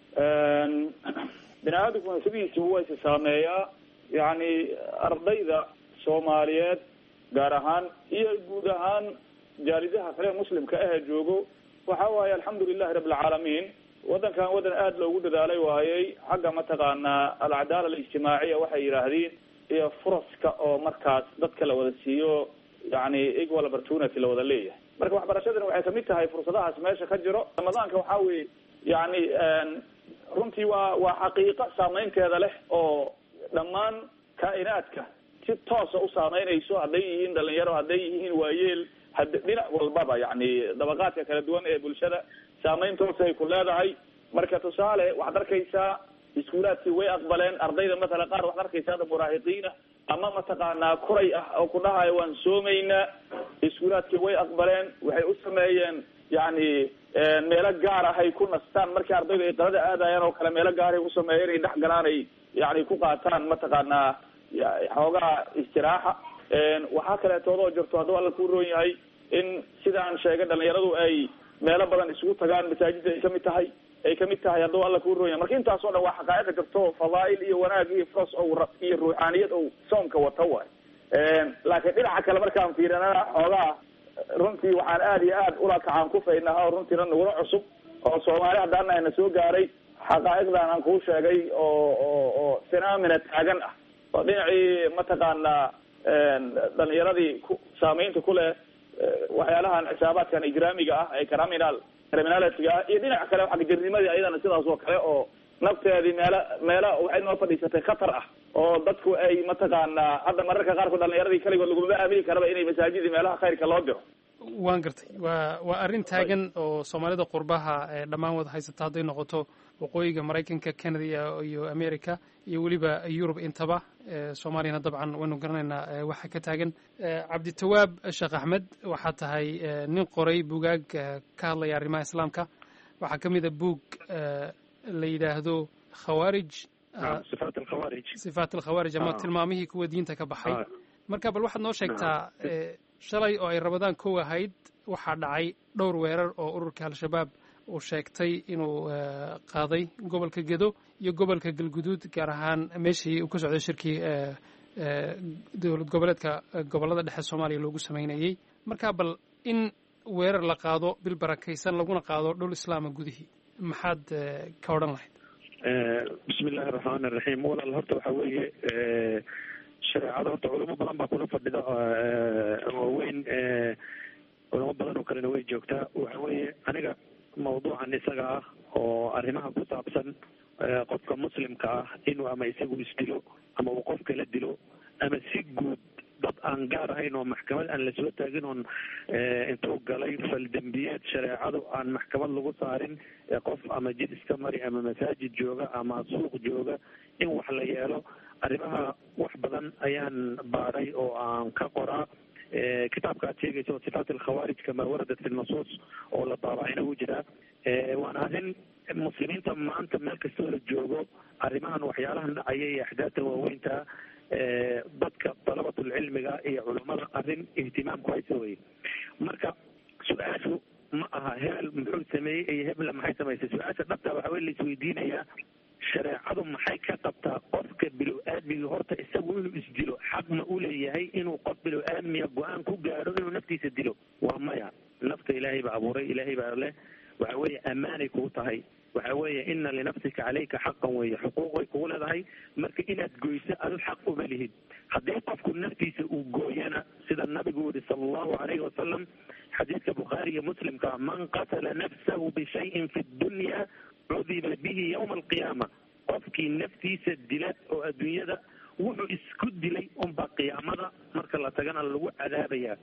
bini aadamkuna sidiisiba waa isi saameeyaa yani ardayda soomaaliyeed gaar ahaan iyo guud ahaan jaalidaha kale muslimka ahee joogo waxa waaye alxamdu lilahi rabi alcaalamiin waddankan waddan aada loogu dadaalay waayey xagga mataqaanaa alcadaala alijtimaaciya waxay yidhaahdeen iyo furaska oo markaas dadka la wada siiyo yani equal opportunity la wada leeyahay marka waxbarashadana waxay kamid tahay fursadahaas meesha ka jiro ramadaanka waxaa weye yani runtii waa xaqiiqa saameynteeda leh oo dhammaan kaa'inaadka si toosa u saameynayso hadday yihiin dhalinyaro hadday yihiin waayeel dhinac walbaba yani dabaqaadka kala duwan ee bulshada saameyn toosa ay ku leedahay marka tusaale waxaad arkaysaa iskuulaadkii way aqbaleen ardayda matala qaar waxaad arkaysaa ada muraahiqiina ama mataqaanaa kuray ah oo ku dhahayo waan soomaynaa iskuulaadkii way aqbaleen waxay u sameeyeen yani meelo gaar ah ay ku nastaan markii ardayda ay qalada aadayaan oo kale meelo gaaray u sameeyeen ay dhex galaan ay yani ku qaataan mataqaanaa xoogaa istiraaxa waxaa kaleetoodoo jirto hadduu alla ku roon yahay in sidaan sheegay dhalinyaradu ay meelo badan isugu tagaan masaajidda ay kamid tahay hadduu alla ku roon yahay marka intaas oo dhan waa xaqaa'iqa jirto fadaa'il iyo wanaag iyo fros iyo ruuxaaniyad oo soonka wata waay laakiin dhinaca kale markaan fiirinana xoogaa runtii waxaan aada iyo aad ula kacaan kufaynaha oo runtiina nagula cusub oo soomaali haddaana ayna soo gaaray xaqaa'iqdan aan kuu sheegay oo phenomena taagan ah oo dhinacii mataqaanaa dhalinyaradii saameynta ku leh waxyaalahan xisaabaadkan ijraamiga ah ee criminality ah iyo dhinac kale xagjirnimadii ayadana sidaas oo kale oo nafteedii meelo waxay noo fadhiisatay khatar ah oo dadku ay mataqaanaa hadda mararka qaarkood dhalinyaradii kaligood laguma aamini karaba inay masaajidii meelaha khayrka loo diro waan gartay waa arrin taagan oo soomaalida qurbaha dhammaan wada haysata hadday noqoto waqooyiga maraykanka canada iyo america iyo weliba yurub intaba soomaaliyana dabcan waynu garanaynaa waxa ka taagan cabditawaab sheekh axmed waxaa tahay nin qoray bugaag ka hadlaya arrimaha islaamka waxaa ka mid a buug la yidhaahdo khawaarij sifaat alkhawaarij ama tilmaamihii kuwa diinta ka baxay marka bal waxaad noo sheegtaa shalay oo ay ramadaan kow ahayd waxaa dhacay dhowr weerar oo ururka al-shabaab uu sheegtay inuu qaaday gobolka gedo iyo gobolka galguduud gaar ahaan meeshii uu ka socday shirkii dowlad goboleedka gobollada dhexe soomaaliya loogu samaynayey marka bal in weerar la qaado bil barakaysan laguna qaado dhul islaama gudihii maxaad ka odhan lahayd bismi illaahi araxmaan iraxiim walaal horta waxaa weeye shareecada horta culamo badan baa kula fadhida waaweyn culamo badan oo kalena way joogtaa waxa weeye aniga mawduucan isaga ah oo arrimaha ku saabsan qofka muslimka ah inuu ama isagu isdilo ama uu qof kala dilo ama si guud dad aan gaar ahayn oo maxkamad aan lasoo taagin oon intuu galay faldembiyeed shareecadu aan maxkamad lagu saarin qof ama jid iska mari ama masaajid jooga ama suuq jooga in wax la yeelo arrimaha wax badan ayaan baaray oo aan ka qoraa kitaabka aad sheegayso sifaat alkhawaarij kama waradat fi lnusuus oo la daabacina wuu jiraa waana arrin muslimiinta maanta meel kastoo la joogo arrimahan waxyaalahan dhacaya iyo axdaadta waaweynta dadka dalabatulcilmiga iyo culummada arrin ihtimaamku haysa weye marka su-aashu ma aha hebel muxuu sameeyey iyo hebla maxay samaysay su-aasha dhabta waxaa wey laisweydiinayaa shareecadu maxay ka qabtaa qofka bilow-aadmiga horta isagu inuu isdilo xaq ma u leeyahay inuu qof bilow-aadmiga go-aan ku gaadho inuu naftiisa dilo waa maya nafta ilaahay baa abuuray ilaahay baa leh waxa weeye ammaanay kugu tahay waxa weeye ina linafsika calayka xaqan weeye xuquuq way kugu leedahay marka inaad goyso adu xaq uma lihid haddii qofku naftiisa uu gooyana sida nabigu yihi sala allahu calayhi wasalam xadiidka bukhaari iyo muslimka man qatala nafsahu bishayin fi dunya cudiba bihi yawma alqiyaama qofkii naftiisa dila oo adduunyada wuxuu isku dilay unbaa qiyaamada marka la tagana lagu cadaabaya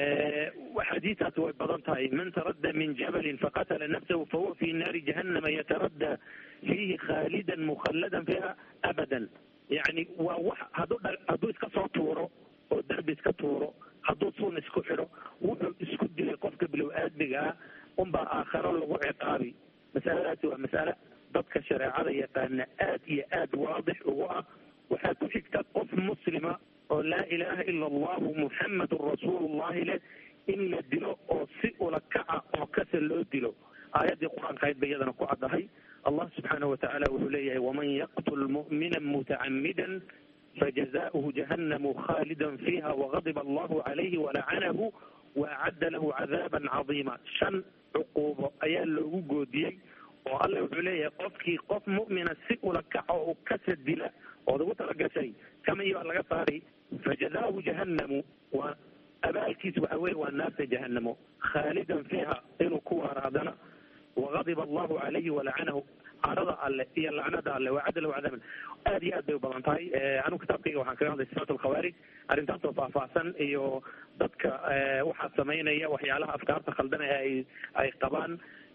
xadiistaas way badan tahay man taradda min jabalin faqatala nafsahu fahuwa fi naari jahannama yataradda fiihi khaalidan mukhalladan fiha abadan yani waa wax hadduu iska soo tuuro oo derbi iska tuuro hadduu suun isku xidho wuxuu isku dilay qofka bilow-aadmiga ah unbaa aakharo lagu ciqaabi masaladaasi waa mas'ale dadka shareecada yaqaana aad iyo aad waadix ugu ah waxaa ku xigta qof muslima oo laa ilaaha ila allahu muxammadun rasuulullahi leh in la dilo oo si ula kaca oo kasa loo dilo aayaddii qur-aanka ayd ba iyadana ku caddahay allah subxaanahu watacaala wuxuu leeyahay waman yaqtul mu'mina mutacammidan fajazaؤuhu jahannamu khalidan fiiha wagadiba allahu calayhi walacanahu waacadda lahu cadaaban cadiima 5 cuquubo ayaa loogu goodiyey oo alle wuxuu leeyahay qofkii qof mu'mina si ula kaco oo kasa dila ood ugu talagashay kama iyo laga saaray fajazaؤuhu jahannamu waa abaalkiis waxa weeye waa naarta jahannamo khaalidan fiiha inuu ku waaraadana wagadiba allahu calayhi walacanahu carada alle iyo lacnada alle waacadda lahu cadaaban aad iyo aad bay u badan tahay anigu kitaabkayga waxaan kaga hadlay sifaat alkhawaarij arrintaasoo faahfaahsan iyo dadka waxaa samaynaya waxyaalaha afkaarta khaldan ay qabaan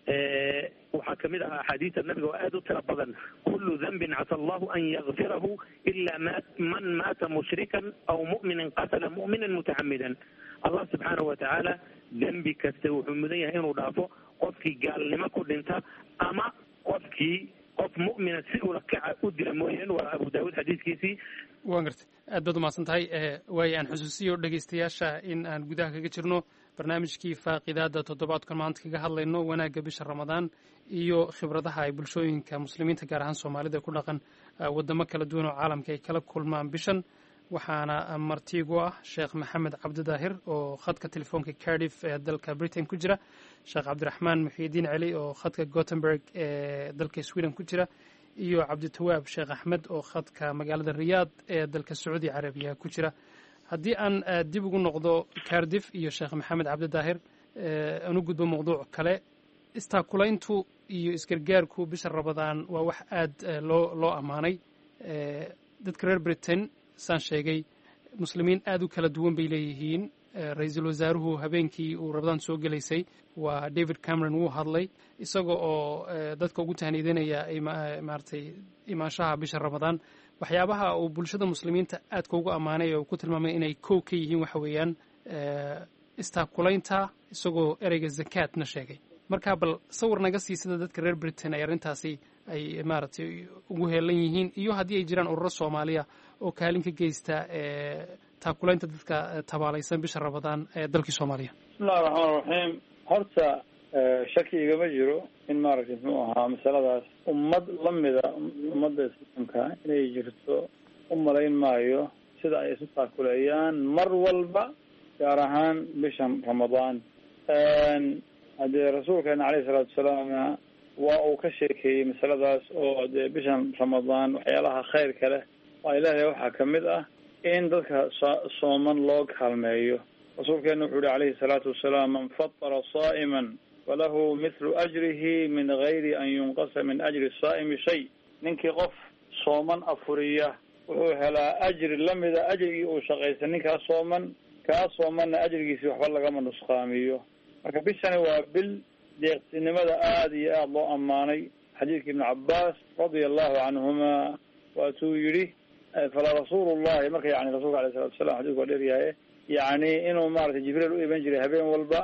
waxaa kamid ahaa axaadiista nabiga oo aad u tira badan kullu dhanbin casa allahu an yakfirahu ila man maata mushrikan aw mu'minan qatala mu'minan mutacamidan allah subxaanahu watacaala dembi kasta wuxuu mudan yahay inuu dhaafo qofkii gaalnimo ku dhinta ama qofkii qof mu'mina si ula kaca u dila mooyeen waa abu daawuud xadiiskiisii waan gartay aad baad umahadsan tahay waayo aan xusuusiyo dhegaystayaasha in aan gudaha kaga jirno barnaamijkii faaqidaada toddobaadkan maanta kaga hadlayno wanaagga bisha ramadaan iyo khibradaha ay bulshooyinka muslimiinta gaar ahaan soomaalida ku dhaqan wadamo kala duwan oo caalamka ay kala kulmaan bishan waxaana martiigu ah sheekh maxamed cabdidaahir oo khadka telefoonka cardiff ee dalka britain ku jira sheekh cabdiraxmaan muxiidiin celi oo khadka gothenburg ee dalka sweden ku jira iyo cabditawaab sheekh axmed oo khadka magaalada riyaad ee dalka sacuudi carabiya ku jira haddii aan dib ugu noqdo cardiff iyo sheekh maxamed cabdidaahir aan u gudbo mawduuc kale istaakulayntu iyo isgargaarku bisha ramadaan waa wax aad loo ammaanay dadka reer britain saan sheegay muslimiin aad u kala duwan bay leeyihiin ra-iisul wasaaruhu habeenkii uu ramadaan soo gelaysay waa david cameron wuu hadlay isaga oo dadka ugu tahniidanaya maaragtay imaanshaha bisha ramadaan waxyaabaha uu bulshada muslimiinta aadka ugu ammaanay oo ku tilmaamay inay kow ka yihiin waxa weeyaan istaakulaynta isagoo ereyga zakaatna sheegay marka bal sawir naga sii sida dadka reer britain ay arrintaasi ay maaragtay ugu heelan yihiin iyo haddii ay jiraan ururo soomaaliya oo kaalin ka geysta taakulaynta dadka tabaalaysan bisha ramadaan ee dalkii soomaaliya bismillahi raxmaan raxiim horta shaki igama jiro in maaragtay muxuu ahaa masaladaas ummad lamida ummadda islaamka inay jirto u malayn maayo sida ay isu taakuleeyaan mar walba gaar ahaan bishan ramadaan haddee rasuulkeena caleyhi salaatu wasalaamna waa uu ka sheekeeyey masaladaas oo dee bishan ramadaan waxyaalaha khayrka leh waa ilaahay waxaa kamid ah in dadka sooman loo kaalmeeyo rasuulkeena wuxuu yihi calayhi salaatu wasalaam man fatara saa'iman falahu mithlu ajrihi min gayri an yunqasa min ajri saa'imi shay ninkii qof sooman afuriya wuxuu helaa ajri lamida ajrigii uu shaqaysan ninkaa soomanna ajrigiisii waxba lagama nusqaamiyo. marka bishani waa bil deeqsinimada aada iyo aada loo ammaanay. xadiidka ibnu cabbaas radia allahu canhuma waatuu yidhi fala rasuulullahi marka yani rasuulka alayh salatu wasalam xadidku waa dheeryahay yani inuu maaragtay jibriil u iman jiray habeen walba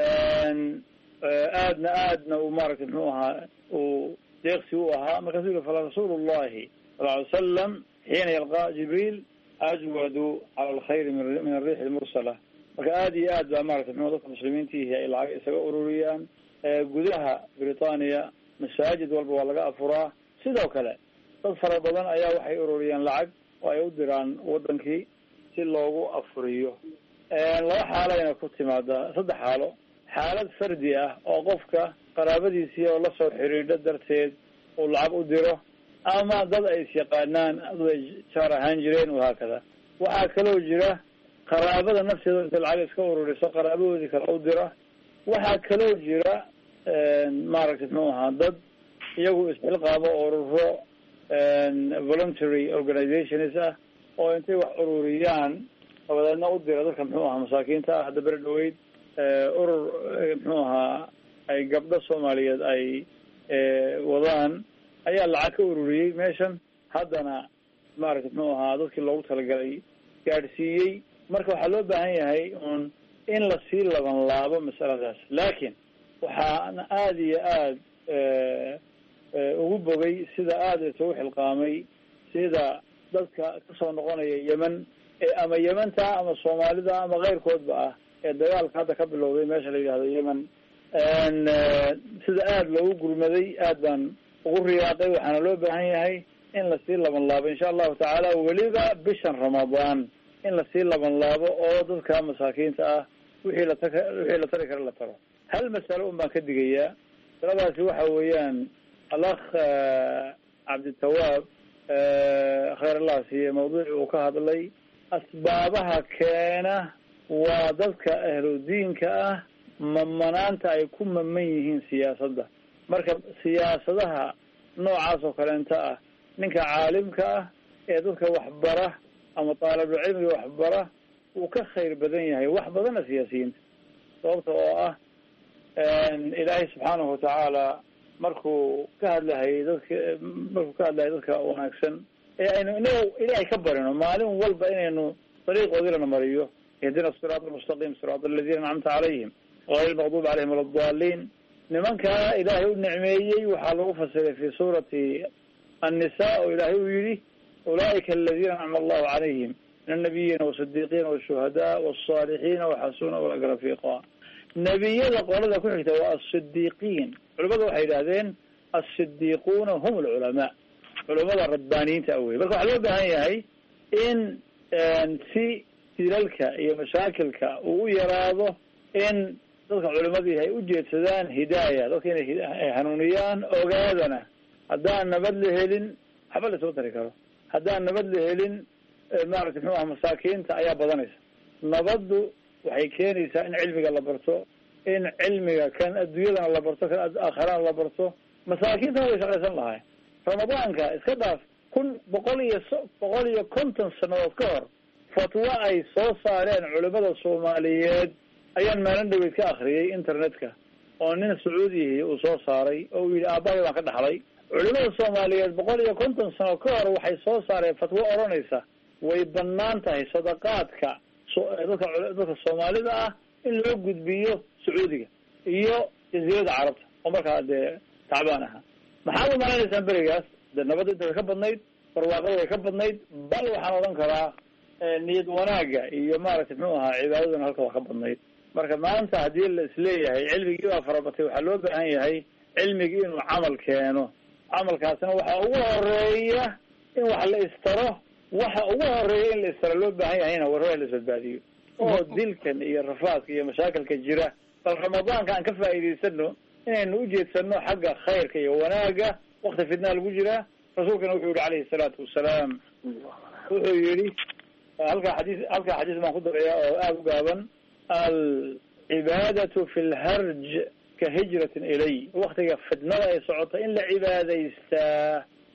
aadna uu maaragtay muxuu ahaa uu deeqsi u ahaa. markaasuu yihi fala rasuulullahi sal ly salam xiina yalqaa jibriil ajwadu cala alkhayri min ariix almursala. marka aada iyo aad baa maratay mxu dadka muslimiintiihi ay lacag isaga ururiyaan. gudaha britania masaajid walba waa laga afuraa. sidoo kale dad fara badan ayaa waxay ururiyaan lacag oo ay u diraan wadankii si loogu afuriyo. laba xaalayna ku timaadaa, 3 xaalo. xaalad fardi ah oo qofka qaraabadiisii oo lasoo xiriidho darteed uu lacag u diro, ama dad ay isyaqaanaan, dad ay jaar ahaan jireen wahaakada. waxaa kaloo jira qaraabada nafteeda intay lacag iska ururiso qaraabadoodii kale u dira. waxaa kaloo jira maaragtay muxuu ahaa dad iyagu isxilqaamo ururo voluntary organizations ah oo intay wax ururiyaan dabadeedna u dira dadka muxuu ahaa masaakiinta ah. hadda beri dhaweyd urur muxuu ahaa ay gabdho soomaaliyeed ay wadaan ayaa lacag ka ururiyey meeshan, haddana maaragtay muxuu ahaa dadkii loogu talagalay gaadhsiiyey. marka waxaa loo baahan yahay un in lasii laban laabo masaladaas. laakiin waxaana aada iyo aada ugu bogay sida aada isugu xilqaamay sida dadka kasoo noqonaya yemen ama yementa ama soomaalida ama keyrkoodba ah ee dagaalka hadda ka bilowday meesha la yidhahdo yemen. sida aada loogu gurmaday aad baan ugu riyaaqay. waxaana loo baahan yahay in lasii laban laabo insha allahu tacaala, weliba bishan ramadaan in lasii laban laabo oo dadka masaakiinta ah wixii la tari kara la taro. hal masalo un baan ka digayaa. masaladaasi waxa weeyaan alakh cabditawaab khayr allah siiye mawduuci uu ka hadlay asbaabaha keena waa dadka ahludiinka ah mamanaanta ay ku maman yihiin siyaasadda. marka siyaasadaha noocaas oo kaleenta ah ninka caalimka ah ee dadka waxbara ama taalibulcilmiga waxbara wuu ka khayr badan yahay wax badana siyaasiyiinta. sababta oo ah ilaahay subxaanahu watacaala markuu ka hadlahayay dadka wanaagsan ee aynu inaga ilaahay ka barino maalin walba inaynu dariiqoodii lana mariyo. ihdina siraat almustaqim siraat aladiina ancamta calayhim gayr almaqdubi calayhim wala adaliin. nimankaa ilaahay u nicmeeyey waxaa lagu fasiray fi suurati annisa oo ilaahay uu yihi ulaa'ika aladiina ancama allahu calayhim min annabiyiina wasidiiqiina washuhadaa wasaalixiina waxasuna ulaaika rafiiqa. nebiyada qolada ku xigta waa asidiiqiin. culamadu waxay yidhahdeen asidiiquuna hum alculamaa, culamada rabbaaniyiinta awey. marka waxaa loo baahan yahay in si dilalka iyo mashaakilka uu u yaraado in dadka culimadii ay ujeedsadaan hidaaya, dadka inay hanuuniyaan. ogaadana haddaan nabad la helin waxba lasoo tari karo. haddaan nabad la helin maaragtay muxuu aha masaakiinta ayaa badanaysa. nabaddu waxay keenaysaa in cilmiga la barto, in cilmiga kan adduunyadana la barto, kan aakhirana la barto. masaakiintana way shaqaysan lahay. ramadaanka iska dhaaf 150 sanadood ka hor fatwo ay soo saareen culimada soomaaliyeed ayaan maalin dhaweyd ka akriyay internetka oo nin sacuudihi uu soo saaray oo uu yidhi aabbahay baan ka dhaxlay. culimada soomaaliyeed 150 sano ka hor waxay soo saareen fatwo odhanaysa way banaan tahay sadaqaadka dadka soomaalida ah in loo gudbiyo sacuudiga iyo jaziirada carabta oo markaa dee tacbaan ahaa. maxaad u maleynaysaan berigaas? dee nabadda inta way ka badnayd, barwaaqada way ka badnayd, bal waxaan odhan karaa niyad wanaaga iyo maaragtay muxuu ahaa cibaadadana halka waa ka badnayd. marka maanta haddii la isleeyahay cilmigii baa farabatay, waxaa loo baahan yahay cilmigii inuu camal keeno. camalkaasna waxaa ugu horeeya in wax la istaro. waxa ugu horeeya in la istaro loo baahan yahayna warwaa la isbadbaadiyo oo dilkan iyo rafaadka iyo mashaakilka jira. bal ramadaanka aan ka faa'iidaysano inaynu ujeedsano xagga khayrka iyo wanaaga. wakti fidnaa lagu jiraa. rasuulkana wuxuu yihi calayhi salaatu wasalaam, wuxuu yihi halkaa xadiis baan ku darayaa oo aada u gaaban, alcibaadatu fi lharj ka hijratin ilay. waktiga fidnada ay socota in la cibaadaystaa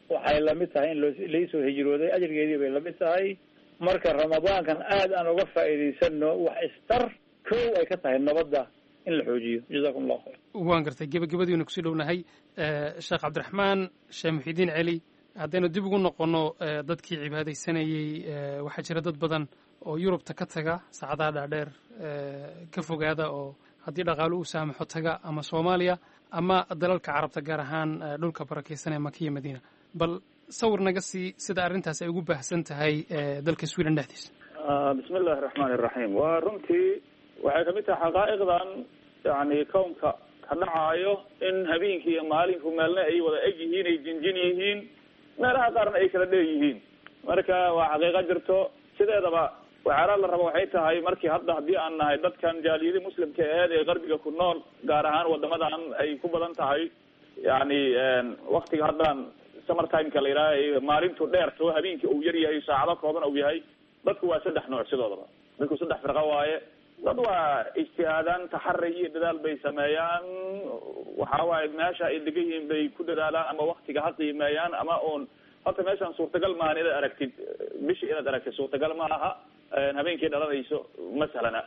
waxay lamid tahay in laisoo hijrooday ajrigeedii bay lamid tahay. marka ramadaankan aad aan uga faa'iidaysano wax istar kow ay ka tahay nabadda in la xoojiyo. jazakum allahu khayr. waan gartay gebagabadiina kusii dhownahay sheekh cabdiraxmaan sheekh muxidiin celi, haddaynu dib ugu noqono dadkii cibaadaysanayey, waxaa jira dad badan oo yurubta ka taga saacadaha dhaadheer ka fogaada oo haddii dhaqaalo uu saamaxo taga ama soomaaliya ama dalalka carabta gaar ahaan dhulka barakaysan ee maka iyo madiina. bal sawir naga sii sida arrintaas ay ugu baahsan tahay dalka sweden dhexdiisa. bismi illahi raxmaani iraxiim. waa runtii waxay kamid tahay xaqaa'iqdan yani kownka ka dhacaayo in habeenkii iyo maalinku meelna ay wada eg yihiin, ay jinjin yihiin, meelaha qaarna ay kala dheer yihiin. marka waa xaqiiqo jirto. sideedaba waxyaalaha la rabo waxay tahay markii hadda haddii aan nahay dadkan jaaliyadii muslimka aheed ee qarbiga ku nool, gaar ahaan wadamadan ay ku badan tahay yani waktiga haddaan summer timeka la yidhaha maalintu dheerto habeenkii uu yar yahay saacado kooban uu yahay, dadku waa 3 nooc sidoodaba. dadku 3 firqo waaye. dad waa ijtihaadaan, taxari iyo dadaal bay sameeyaan, waxa waaye meesha ay degan yihiin bay ku dadaalaan ama waktiga ha qiimeeyaan ama oon horta meeshaan suurtagal maahan inaad aragtid bishii inaad aragtid suurtagal ma aha, habeenkii dhalanayso masalana.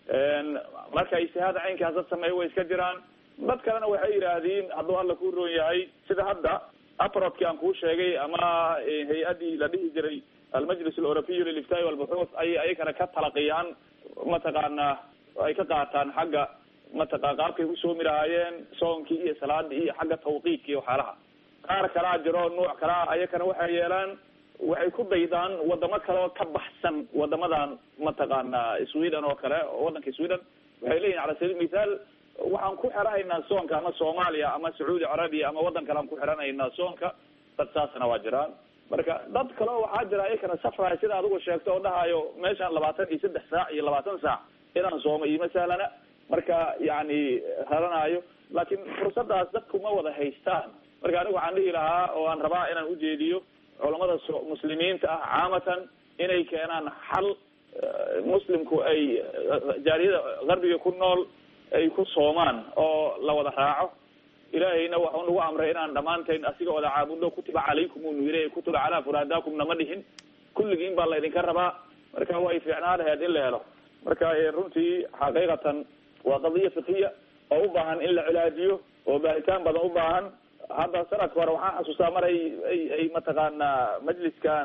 marka ijtihaada caynkaas dad sameeya way iska jiraan. dad kalena waxay yidhaahdeen hadduu alla ku roon yahay sida hadda aprodkii aan kuu sheegay ama hay-adii la dhihi jiray almajlis aleurobiy liliftaai walbuxuuth ayay ayakana ka talaqiyaan, mataqaanaa ay ka qaataan xagga qaabkay u soomi lahaayeen soonkii iyo salaadii iyo xagga tawqiidka iyo waxyaalaha. qaar kalaa jiro nuuc kalaa ayakana waxay yeelaan, waxay ku daydaan wadamo kale oo ka baxsan wadamadan mataqaanaa sweden oo kale, wadanka sweden waxay leeyihin cala sabiil mithaal waxaan ku xiranaynaa soonka ama soomaaliya ama sacuudi carabiya ama wadan kale aan ku xiranaynaa soonka. dad saasna waa jiraan. marka dad kale oo waxaa jira ayakana safraay sida adigu sheegto oo dhahayo meeshaan 23 saac iyo 20 saac inaan soomo iyo masalana marka yani raranayo, laakiin fursadaas dadku ma wada haystaan. marka anigu waxaan dhihi lahaa oo aan rabaa inaan ujeediyo culamada muslimiinta ah caamatan inay keenaan xal muslimku ay jaaliyada qarbiga ku nool ay ku soomaan oo la wada raaco. ilaahayna waxuu nagu amray inaan dhammaantayn asiga wada caabudno. kutiba calaykum uu yiri, kutiba calaa furaadakum nama dhihin, kulligiin baa laydinka rabaa. marka way fiicnaan lahayd in la helo. marka runtii xaqiiqatan waa qadiya fiqhiya oo u baahan in la cilaajiyo oo baaritaan badan u baahan. hadda sanadka hore waxaan xasuustaa mar ay mataqaanaa majliskan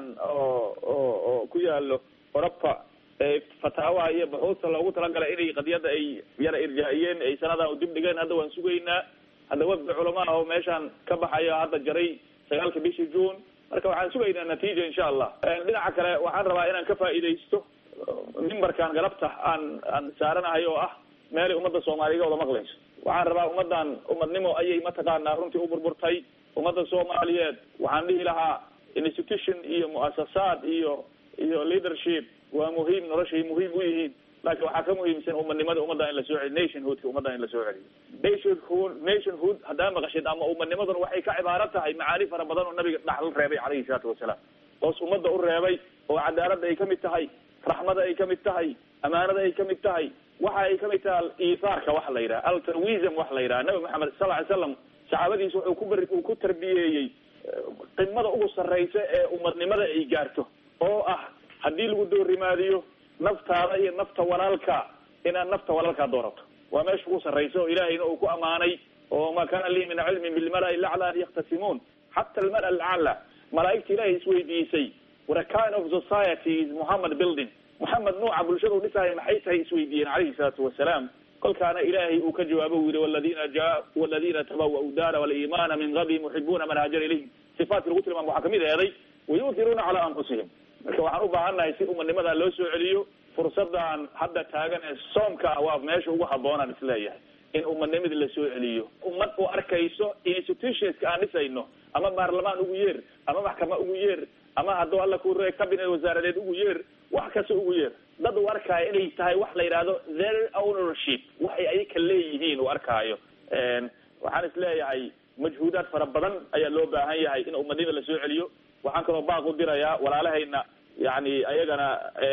oo ku yaalo Europa fataawaha iyo buxuusta loogu talagalay inay qadiyada ay yara irjaa'iyeen ay sanadan u dib dhigeen. hadda waan sugaynaa. hadda wafdi culamaa oo meeshaan ka baxayo hadda jaray 9 bishii June. marka waxaan sugaynaa natiijo insha Allah. dhinaca kale waxaan rabaa inaan ka faa'iidaysto mimbarkan galabta aan saaranahay oo ah meel ummadda Soomaaliga wada maqlayso. waxaan rabaa ummadan ummadnimo ayay mataqaanaa runtii u burburtay. ummadda Soomaaliyeed waxaan dhihi lahaa institution iyo muasasaad iyo leadership waa muhiim, noloshay muhiim u yihiin, laakiin waxaa ka muhiimsan ummadnimada ummadda in la soo celiyo, nationhoodka ummadda in la soo celiyo. nationhood haddaa maqashid ama ummadnimaduna waxay ka cibaaro tahay macaani fara badan oo nabiga dhaxal reebay calayhi salaatu wasalaam, oos ummadda u reebay oo cadaaladda ay kamid tahay, raxmada ay kamid tahay, amaanada ay kamid tahay, waxa ay kamid tahay iisaarka wax la yidhaha, altruism wax la yidhaha. nabi maxamed sal ly slam saxaabadiisa wuxuu ku tarbiyeeyey qimada ugu sarraysa ee ummadnimada ay gaarto oo ah haddii lagu doorimaadiyo naftaada iyo nafta walaalka inaad nafta walaalkaa doorato. waa meesha ugu sarraysa oo ilaahayna uu ku amaanay oo ma kana lii min cilmin bilmala'i lacla an yaktasimuun xata almala alacla. malaa'igta ilaahay isweydiisay what a kind of society is Muhammad building. Muhammad nuuca bulshada u dhisaya maxay tahay isweydiiyeen calayhi salaatu wasalaam. kolkaana ilaahay uu ka jawaabo uu yidhi waladiina tabawa'u daara waliimaana min qablihim yuxibuuna man haajara ilayhim. sifaadkii lagu tilmaamo waxaa kamid eeday wayu'tiruuna calaa anfusihim. marka waxaan u baahannahay si ummadnimada loo soo celiyo. fursadan hadda taagan ee soomka ah waa meesha ugu habboonaan isleeyahay in ummadnimadii la soo celiyo. ummad u arkayso institutionska aan dhisayno ama baarlamaan ugu yeer ama maxkama ugu yeer ama hadduu alla ku reey cabinet wasaaradeed ugu yeer wax kasta ugu yeer. dad u arkaayo inay tahay wax la yidhaahdo their ownership, waxay ayaka leeyihiin u arkaayo. waxaan isleeyahay majhuudaad fara badan ayaa loo baahan yahay in ummadnimada la soo celiyo. waxaan kaloo baaq u dirayaa walaalahayna yani ayagana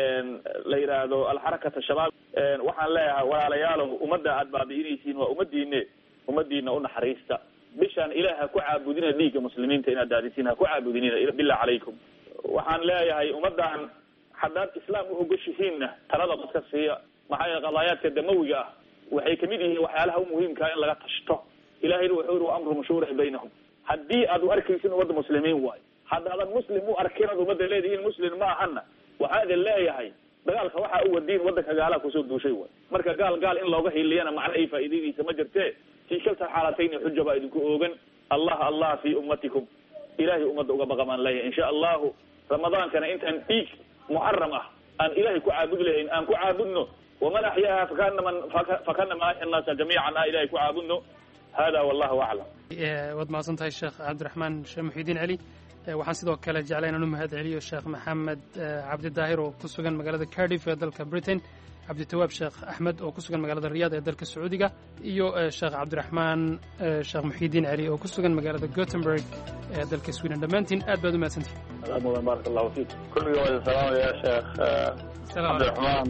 la yidhaahdo alxarakata shabaab. waxaan leeyahay walaalayaalow ummadda aad baabi'inaysiin waa ummadiina u naxariista. bishaan ilaah ha ku caabudina dhiigga muslimiinta inaad daadisiin ha ku caabudinina billah calaykum. waxaan leeyahay ummaddan haddaad islaam u ogoshihiinna talada dadka siiya. maxaa yeele qadaayaadka damawiga ah waxay kamid yihiin waxyaalaha u muhiimkaa in laga tashto. ilahayna wuxuu yidhi wa amru mashhuura baynahum. haddii aad u arkaysin ummadda muslimiin waayo, haddaadan muslim u arkin ad ummadda leedihiin muslim ma ahana, waxaa idin leeyahay dagaalka waxaa u wadiin waddanka gaalaha kusoo duushay waay. marka gaal in looga hiliyana macna ay faa'iidadiisa ma jirtee fii kalta xaalatayni xuja baa idinku oogan. allah fii ummatikum, ilahay ummadda uga baqamaan leeyahay insha allahu. ramadaankana intaan dhiig muxaram ah aan ilahay ku caabudi lahayn aan ku caabudno. waman axyaaha fakanama axya annaasa jamiican ah ilahay ku caabudno. hada wallahu aclam. waad mahadsan tahay sheekh cabdiraxmaan sheekh muxiidiin celi. waxaan sidoo kale jeclay inaan u mahad celiyo sheekh maxamed cabdidaahir oo ku sugan magaalada Cardiff ee dalka Britain, cabditawaab sheekh axmed oo ku sugan magaalada Riyaad ee dalka Sacuudiga, iyo sheekh cabdiraxmaan sheekh muxiidiin celi oo ku sugan magaalada Gothenburg ee dalka Sweden. dhammaantiin aad baad u mahadsantihin. baarak allahu fiik. kulliga wada salaamaya sheekh cabdiraxmaan.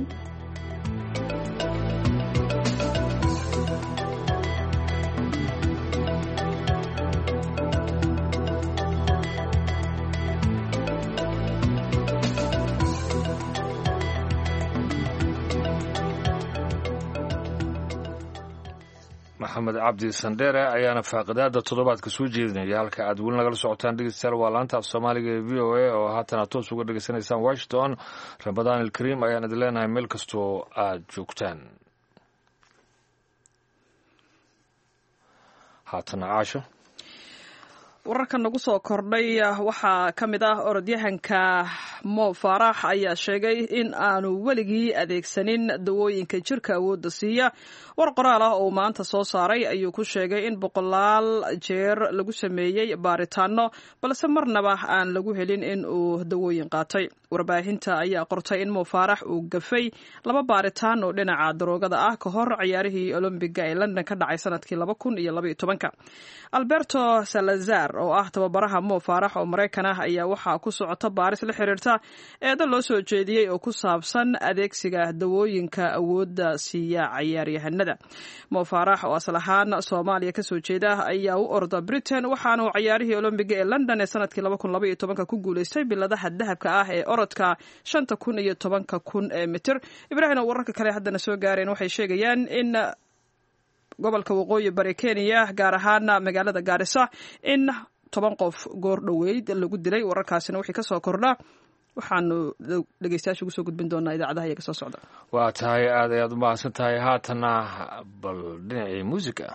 maxamed cabdi sandheere ayaana faaqidaada toddobaadka soo jeedinaya. halka aad weli nagala socotaan dhegeystayaal waa laanta af soomaaliga ee v o a oo haatan aad toos uga dhegeysanaysaan washington. ramadaan alkariim ayaan idin leenahay meel kastoo aad joogtaan. haatana caasho, wararka nagu soo kordhay waxaa ka mid ah orodyahanka Mo Farah ayaa sheegay in aanu weligii adeegsanin dawooyinka jirka awoodda siiya. war qoraal ah oo maanta soo saaray ayuu ku sheegay in 100 jeer lagu sameeyey baaritaano balse marnaba aan lagu helin in uu dawooyin qaatay. warbaahinta ayaa qortay in Mo Farah uu gafay 2 baaritaan oo dhinaca daroogada ah ka hor ciyaarihii Olympiga ee London ka dhacay sanadkii 2012. Alberto Salazar oo ah tababaraha Mo Farah oo Mareykan ah ayaa waxaa ku socota baaris la xiriirta eedo loo soo jeediyey oo ku saabsan adeegsiga dawooyinka awoodda siiya ciyaaryahanada. Mo Farah oo asal ahaan Soomaaliya ka soo jeeda ayaa u orda Britain waxaana uu ciyaarihii Olympiga ee London ee sanadkii 2012 ku guuleystay biladaha dahabka ah ee orodka 5,000 iyo 10,000 ee mitir. Ibrahim oo wararka kale haddana soo gaareen waxay sheegayaan in gobolka waqooyi bari Kenya gaar ahaan magaalada Garissa in 10 qof goor dhaweyd lagu dilay. wararkaasina wixii ka soo kordha waxaanu dhegeystayaasha ugu soo gudbin doonaa idaacadaha iyaga soo socda. waa tahay aad ayaad u mahadsan tahay. haatana bal dhinacii muusiga.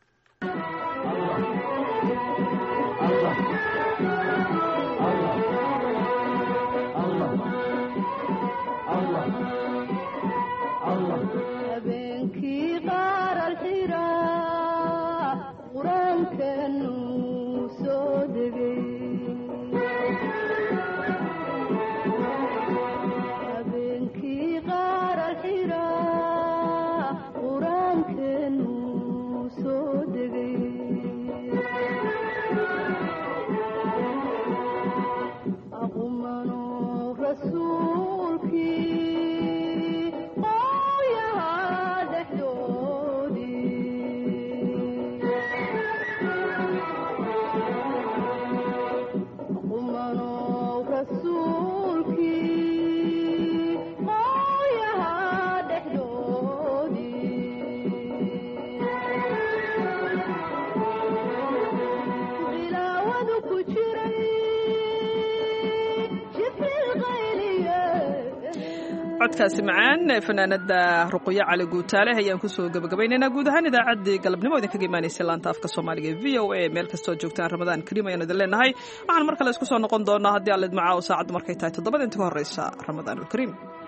codkaasi macaan fanaanada ruqya cali guutaale ayaan ku soo gabagabaynaynaa guud ahaan idaacaddii galabnimo idinkaga imaanaysay laanta afka soomaaliga ee v o a. meel kastoo joogtaan ramadaan kariim ayaan idin leenahay. waxaan mar kale isku soo noqon doonaa haddii alla idmacaa oo saacaddu markay tahay 7 inta ka horreysa ramadaan alkariim.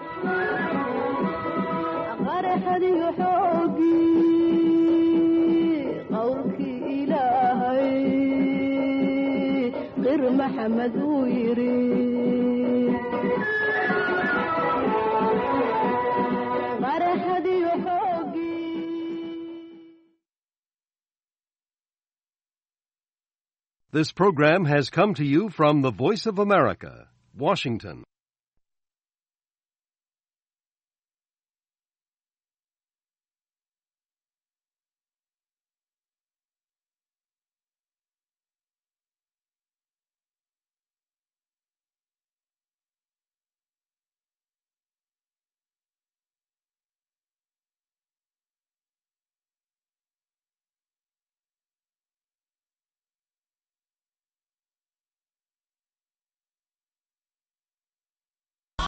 maxamed uu yiri This program has come to you from the Voice of America, Washington.